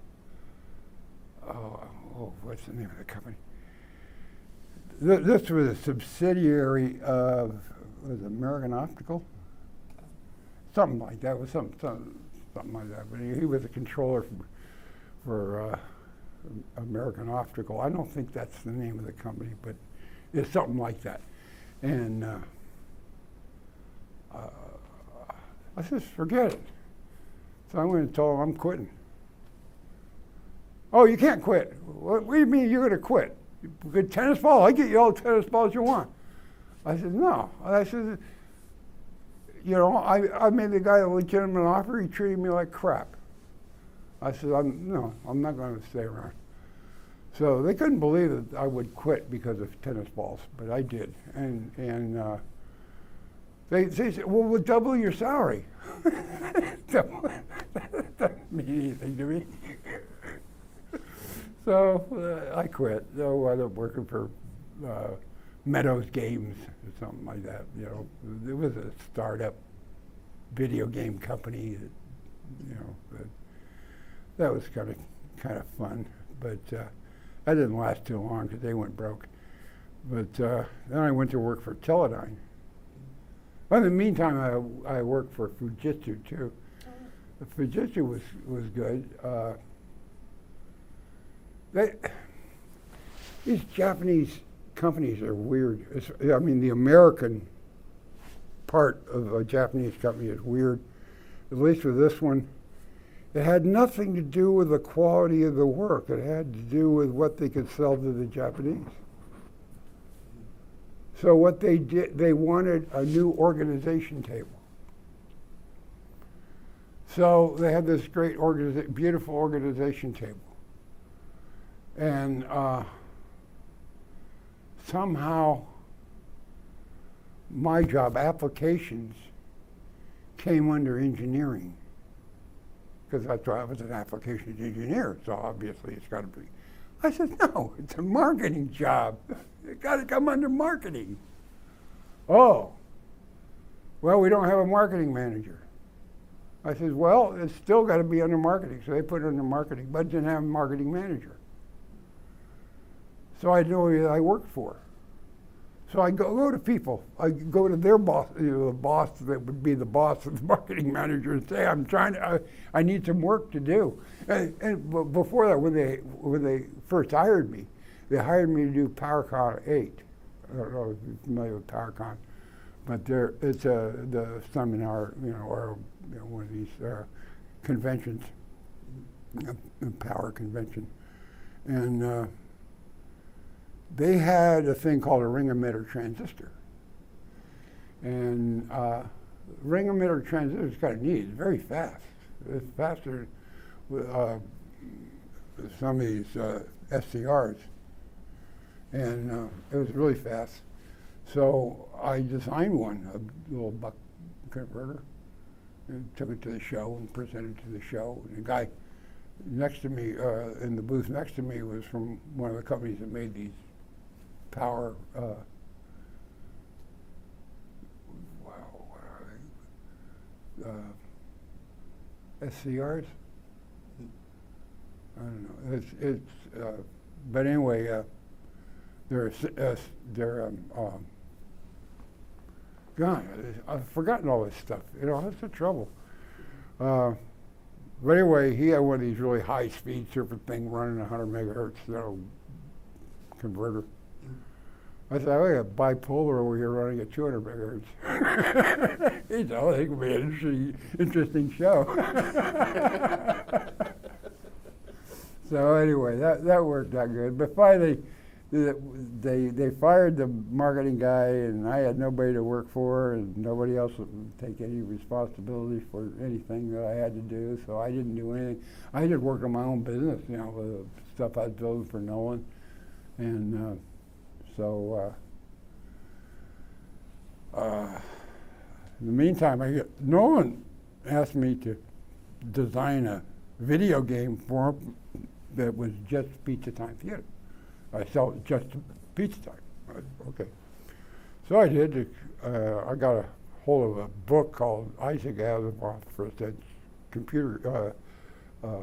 oh, oh, what's the name of the company? Th- this was a subsidiary of, was it American Optical? Something like that. It was some, some, something like that. But he, he was a controller for, for uh, American Optical. I don't think that's the name of the company, but it's something like that. And uh, uh, I said, forget it. So I went and told him I'm quitting. Oh, you can't quit. What, what do you mean you're going to quit? Good tennis ball? I get you all the tennis balls you want. I said, no. I said, you know, I, I made the guy a legitimate offer. He treated me like crap. I said, I'm, no, I'm not going to stay around. So they couldn't believe that I would quit because of tennis balls, but I did. And and uh, they, they said, well, we'll double your salary. That doesn't mean anything to me. So uh, I quit. So I ended up working for uh, Meadows Games or something like that. You know, it was a startup video game company. That, you know, that, that was kind of kind of fun, but uh, that didn't last too long because they went broke. But uh, then I went to work for Teledyne, Well, in the meantime, I, I worked for Fujitsu too. Fujitsu was, was good. Uh, they, these Japanese companies are weird. It's, I mean, the American part of a Japanese company is weird. At least with this one, it had nothing to do with the quality of the work. It had to do with what they could sell to the Japanese. So what they did, they wanted a new organization table. So they had this great, organiza- beautiful organization table. And uh, somehow my job, applications, came under engineering. Because I thought I was an applications engineer, so obviously it's got to be. I said, no, it's a marketing job. It's got to come under marketing. Oh, well, we don't have a marketing manager. I said, well, it's still got to be under marketing. So they put it under marketing, but didn't have a marketing manager. So I know who I worked for. So I go, go to people. I go to their boss, you know, the boss that would be the boss of the marketing manager, and say, I'm trying to, I, I need some work to do. And, and b- before that, when they when they first hired me, they hired me to do PowerCon eight. I don't know if you're familiar with PowerCon, but there it's a the seminar, you know, or you know, one of these uh, conventions, a, a power convention, and. Uh, They had a thing called a ring emitter transistor. And uh, ring emitter transistor is kind of neat. It's very fast. It's faster than uh, some of these uh, S C Rs. And uh, it was really fast. So I designed one, a little buck converter, and took it to the show and presented it to the show. And the guy next to me, uh, in the booth next to me, was from one of the companies that made these power, uh, wow, what are they? Uh, S C Rs? I don't know. It's, it's uh, but anyway, uh, they're, uh, they're, um, um, God, I've forgotten all this stuff. You know, that's the trouble. Uh, but anyway, he had one of these really high-speed super thing running one hundred megahertz, you know, converter. I said, oh, yeah, bipolar over here running at two hundred megahertz. You know, I think it would be an interesting, interesting show. So anyway, that, that worked out good. But finally, they, they fired the marketing guy, and I had nobody to work for, and nobody else would take any responsibility for anything that I had to do, so I didn't do anything. I just worked on my own business, you know, with the stuff I was building for Nolan. And uh, So, uh, uh, in the meantime, I get, Nolan asked me to design a video game for him that was just Pizza Time Theater. I sell it just Pizza Time. I said, okay. So I did. Uh, I got a hold of a book called Isaac Asimov for that computer uh, uh,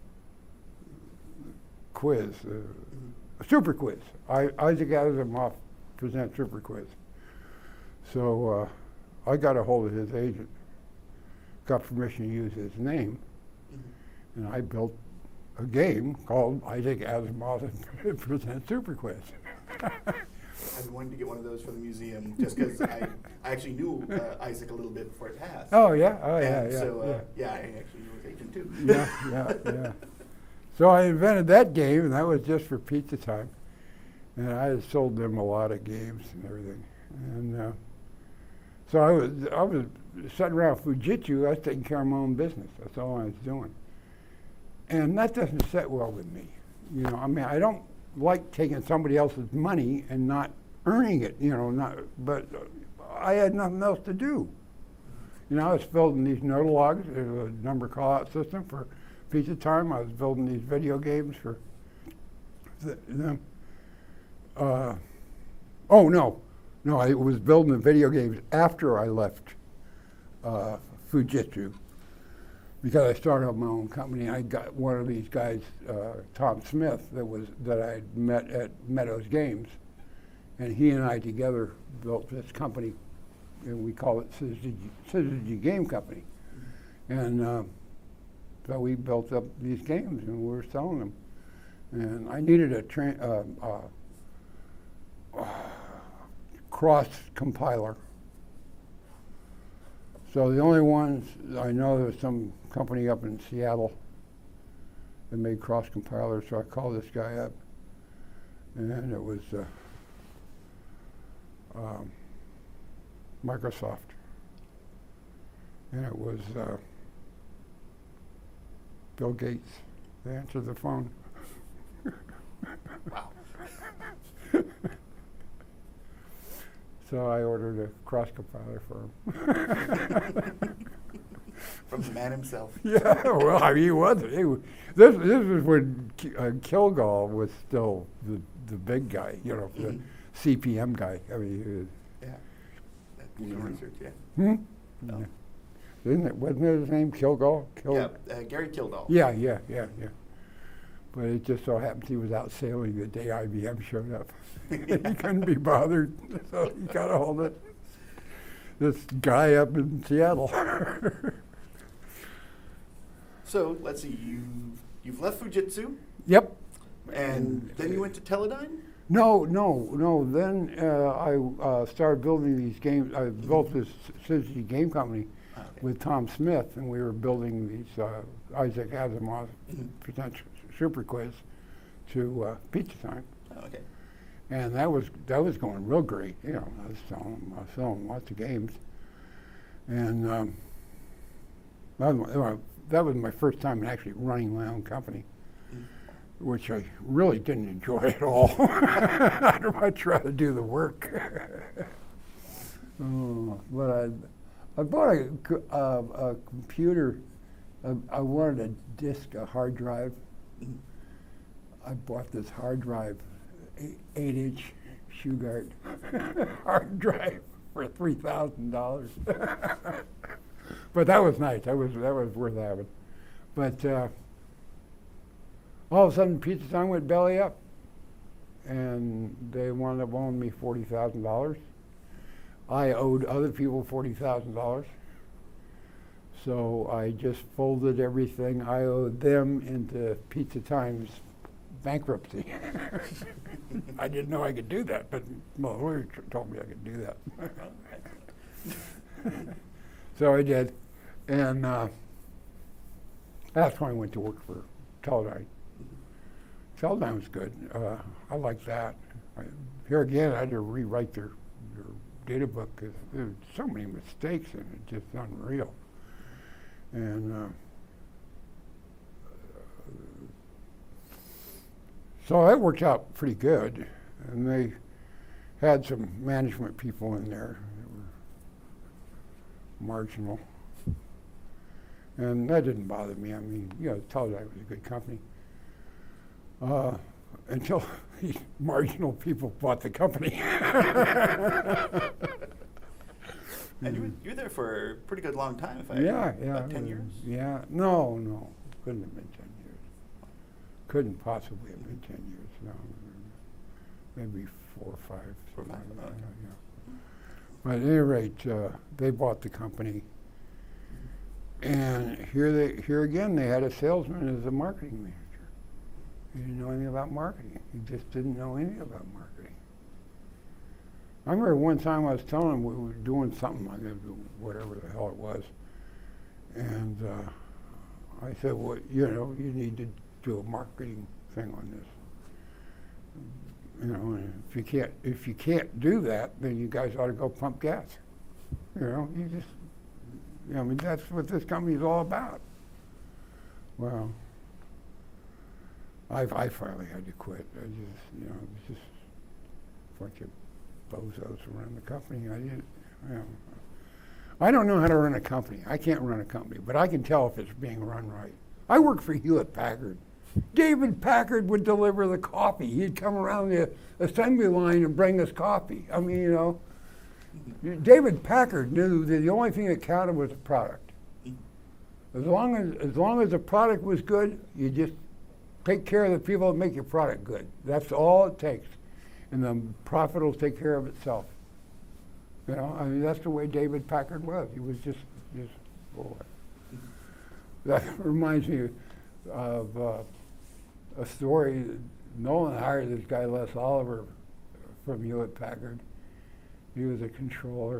quiz. Uh, Super Quiz. I, Isaac Asimov presents Super Quiz. So uh, I got a hold of his agent, got permission to use his name, mm-hmm. and I built a game called Isaac Asimov presents Super Quiz. I've been wanting to get one of those for the museum just because I, I actually knew uh, Isaac a little bit before it passed. Oh, yeah? Oh, yeah, and yeah. So, uh, yeah. yeah, I actually knew his agent too. Yeah, yeah, yeah. So I invented that game, and that was just for Pizza Time. And I had sold them a lot of games and everything. And uh, so I was I was sitting around Fujitsu. I was taking care of my own business. That's all I was doing. And that doesn't sit well with me. You know, I mean, I don't like taking somebody else's money and not earning it. You know, not. But I had nothing else to do. You know, I was building these node logs, a number call-out system for Pizza Time. I was building these video games for th- them. Uh, oh, no. No, I was building the video games after I left uh, Fujitsu because I started up my own company. I got one of these guys, uh, Tom Smith, that was that I had met at Meadows Games, and he and I together built this company and we call it Syzygy, Syzygy Game Company. And uh, so we built up these games, and we were selling them. And I needed a tra- uh, uh, cross compiler. So the only ones I know, there was some company up in Seattle that made cross compilers. So I called this guy up, and it was uh, um, Microsoft, and it was uh, Bill Gates. They answered the phone. Wow. So I ordered a cross compiler for him. From the man himself. Yeah, well, I mean, he wasn't. He was, this this was when K- uh, Kilgall was still the the big guy, you know, the Mhm. C P M guy. I mean, he was, Yeah. That Yeah. research, yeah. hmm? Oh. Yeah. Isn't it? Wasn't it his name Kilgall? Kil- Yeah, uh, Gary Kildall. Yeah, yeah, yeah, yeah. But it just so happens he was out sailing the day I B M showed up. He couldn't be bothered, so he got a hold of this guy up in Seattle. So let's see, you you've left Fujitsu, Yep. and then you went to Teledyne. No, no, no. Then uh, I uh, started building these games. I built this Syzygy Game Company Ah, okay. with Tom Smith, and we were building these uh, Isaac Asimov Mhm. presents Super Quiz to uh, Pizza Time, Oh, okay. and that was that was going real great. You know, I was selling, I was selling lots of games, and um, that, was my, uh, that was my first time in actually running my own company, Mm. which I really didn't enjoy at all. I'd much rather do the work. Oh, but I, I bought a, c- uh, a computer. I, I wanted a disk, a hard drive. Mhm. I bought this hard drive, eight, eight inch Shugart hard drive for three thousand dollars. But that was nice. That was that was worth having. But uh, all of a sudden, Pizza Time went belly up, and they wound up owing me forty thousand dollars. I owed other people forty thousand dollars. So I just folded everything I owed them into Pizza Time's bankruptcy. I didn't know I could do that, but my lawyer t- told me I could do that. So I did, and uh, that's when I went to work for Teledyne. Teledyne was good. Uh, I liked that. I, here again, I had to rewrite their, their data book because there were so many mistakes in it, just unreal. And uh, so that worked out pretty good. And they had some management people in there that were marginal. And that didn't bother me. I mean, you know, Teledyne was a good company. Uh, until these marginal people bought the company. And you were, you were there for a pretty good long time, if I Yeah, yeah. about ten years. Yeah, no, no, couldn't have been ten years. Couldn't possibly have been ten years, no. Maybe four or five. Four or five, something like okay. that, yeah. But at any rate, uh, they bought the company. And here they, here again, they had a salesman as a marketing manager. He didn't know anything about marketing. He just didn't know anything about marketing. I remember one time I was telling him we were doing something, I guess, whatever the hell it was. And uh, I said, well, you know, you need to do a marketing thing on this. You know, and if you can't, if you can't do that, then you guys ought to go pump gas. You know, you just, you know, I mean, that's what this company is all about. Well, I, I finally had to quit. I just, you know, it was just a bunch of bozos around the company. I didn't, you know, I don't know how to run a company. I can't run a company, but I can tell if it's being run right. I work for Hewlett Packard. David Packard would deliver the coffee. He'd come around the assembly line and bring us coffee. I mean, you know, David Packard knew that the only thing that counted was the product. As long as, as long as the product was good, you just take care of the people that make your product good. That's all it takes. And the profit will take care of itself. You know, I mean, that's the way David Packard was. He was just, just, boy. That reminds me of uh, a story. Nolan hired this guy, Les Oliver, from Hewlett Packard. He was a controller.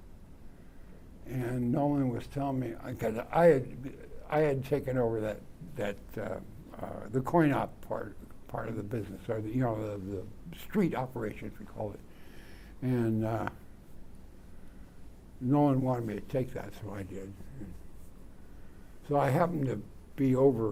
And Nolan was telling me, because I had, I had taken over that, that uh, uh, the coin op part, part of the business, or the, you know, the, the street operations, we called it. And uh, Nolan wanted me to take that, so I did. So I happened to be over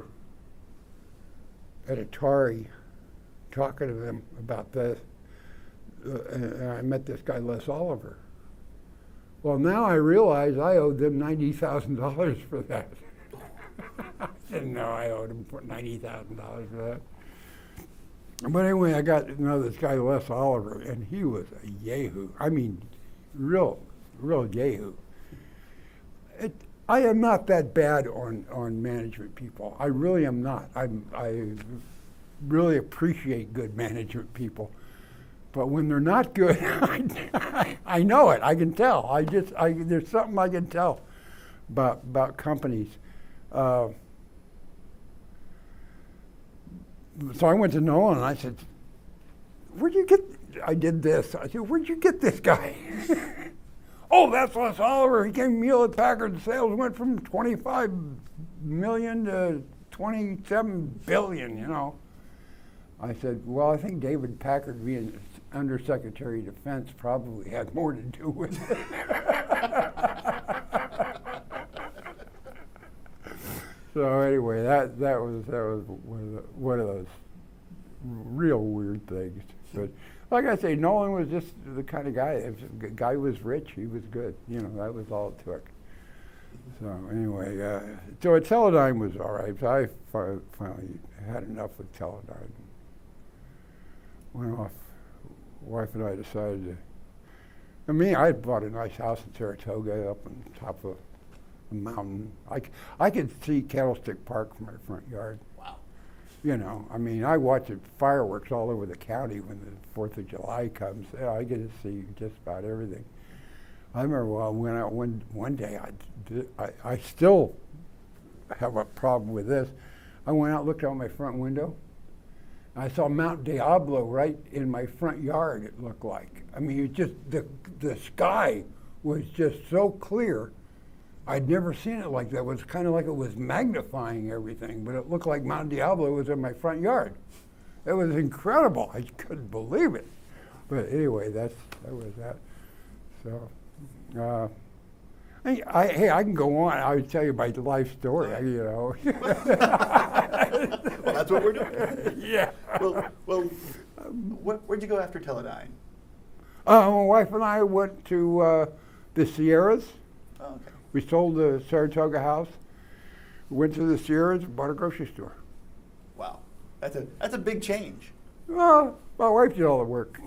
at Atari talking to them about this, uh, and, and I met this guy, Les Oliver. Well, now I realize I owed them ninety thousand dollars for that. I didn't know I owed them ninety thousand dollars for that. But anyway, I got to know this guy, Les Oliver, and he was a yahoo. I mean, real, real yahoo. It, I am not that bad on, on management people. I really am not. I'm, I really appreciate good management people. But when they're not good, I, I know it. I can tell. I just, I, there's something I can tell about, about companies. Uh, so I went to Nolan and I said, where'd you get, I did this. I said, where'd you get this guy? Oh, that's Les Oliver. He came from Hewlett Packard. Sales went from twenty-five million to twenty-seven billion, you know. I said, well, I think David Packard being Undersecretary of Defense probably had more to do with it. So anyway, that, that was that was one of, the, one of those real weird things. But like I say, Nolan was just the kind of guy. If the guy was rich, he was good. You know, that was all it took. So anyway, uh, so at Teledyne was all right. So I fi- finally had enough with Teledyne. Went off. Wife and I decided to. I mean, I had bought a nice house in Saratoga up on top of a mountain. I, c- I could see Candlestick Park from my front yard. Wow. You know, I mean, I watch the fireworks all over the county when the Fourth of July comes. Yeah, I get to see just about everything. I remember well, when I one one day I, did, I I still have a problem with this. I went out, looked out my front window. I saw Mount Diablo right in my front yard. It looked like. I mean, it just the the sky was just so clear. I'd never seen it like that. It was kind of like it was magnifying everything, but it looked like Mount Diablo was in my front yard. It was incredible. I couldn't believe it. But anyway, that's that was that. So, uh, I, I, hey, I can go on. I would tell you my life story. You know. Well, that's what we're doing. Yeah. Well, well, wh- where'd you go after Teledyne? Uh, my wife and I went to uh, the Sierras. Oh, okay. We sold the Saratoga house, went to the Sierras, and bought a grocery store. Wow, that's a that's a big change. Well, my wife did all the work.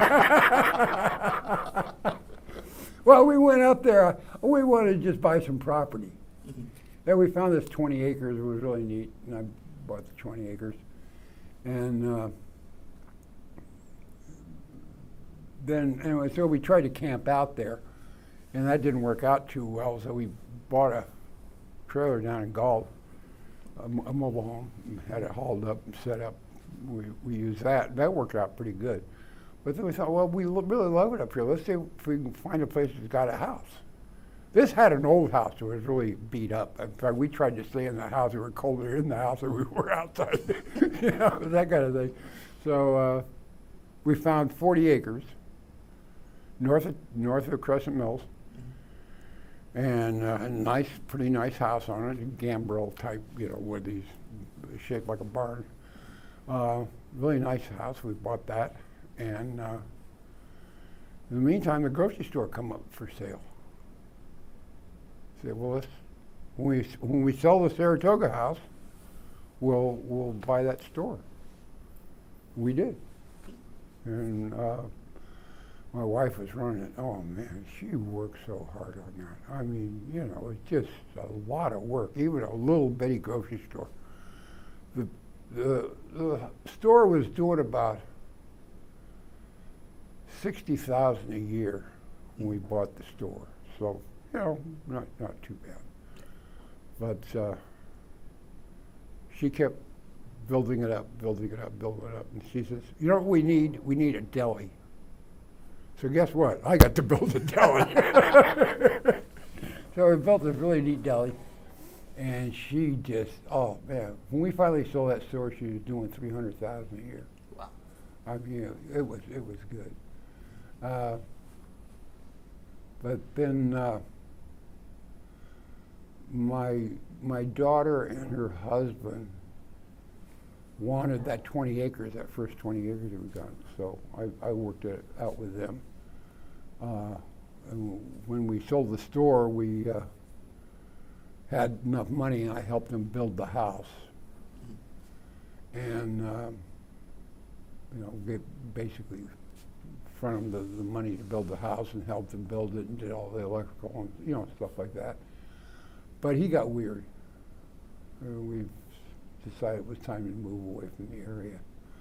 Well, we went up there. We wanted to just buy some property. Mm-hmm. Then we found this twenty acres. It was really neat, and I bought the twenty acres. And uh, then, anyway, so we tried to camp out there, and that didn't work out too well. So we bought a trailer down in Galt, a, m- a mobile home, and had it hauled up and set up. We we used that. That worked out pretty good. But then we thought, well, we lo- really love it up here. Let's see if we can find a place that's got a house. This had an old house that was really beat up. In fact, we tried to stay in the house. We were colder in the house than we were outside. You know, that kind of thing. So uh, we found forty acres north of, north of Crescent Mills, and uh, a nice, pretty nice house on it, a gambrel type, you know, with these shaped like a barn. Uh, really nice house. We bought that. And uh, in the meantime, the grocery store come up for sale. Said, well, let's, when we when we sell the Saratoga house, we'll we'll buy that store. We did, and uh, my wife was running it. Oh man, she worked so hard on that. I mean, you know, it's just a lot of work. Even a little bitty grocery store. The the the store was doing about sixty thousand a year when we bought the store. So, you know, not, not too bad. But uh, she kept building it up, building it up, building it up. And she says, you know what we need? We need a deli. So guess what? I got to build a deli. So we built a really neat deli. And she just, oh man, when we finally sold that store, she was doing three hundred thousand dollars a year. Wow. I mean, it was, it was good. Uh, but then uh, my, my daughter and her husband wanted that twenty acres, that first twenty acres that we got. So I, I worked it out with them. Uh, and when we sold the store, we uh, had enough money, and I helped them build the house. And, um, you know, they basically front them the, the money to build the house and helped them build it and did all the electrical and, you know, stuff like that. But he got weird. Uh, we decided it was time to move away from the area.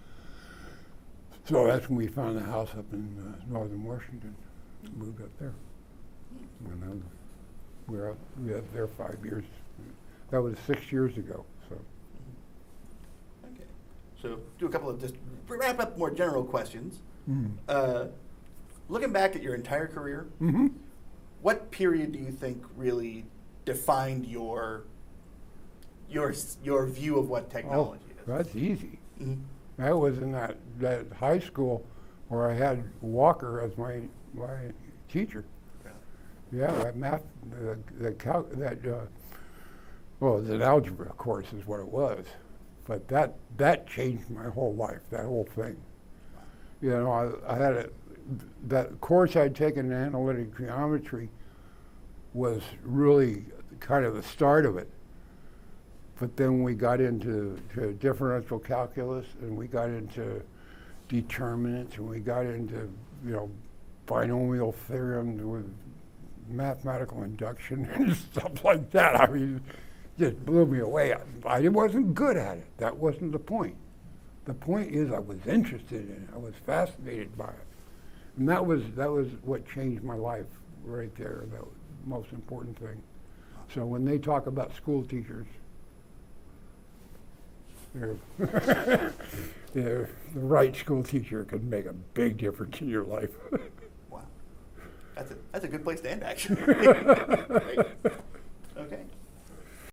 So that's when we found a house up in uh, northern Washington. Moved up there. And then we were up, we were up there five years. That was six years ago. So. Okay. So do a couple of just wrap up more general questions. Mm. Uh, looking back at your entire career, Mm-hmm. what period do you think really defined your your your view of what technology Oh, is? that's easy. Mhm. That was in that, that high school where I had Walker as my my teacher. Yeah, that math, the, the cal- that uh, well, it was an algebra course is what it was, but that that changed my whole life. That whole thing. You know, I, I had a that course I'd taken in analytic geometry was really kind of the start of it. But then we got into to differential calculus, and we got into determinants, and we got into, you know, binomial theorem with mathematical induction and stuff like that. I mean, it just blew me away. I, I wasn't good at it. That wasn't the point. The point is I was interested in it. I was fascinated by it. And that was, that was what changed my life right there, the most important thing. So when they talk about school teachers, they're they're, the right school teacher can make a big difference in your life. Wow. That's a, that's a good place to end, actually. Right.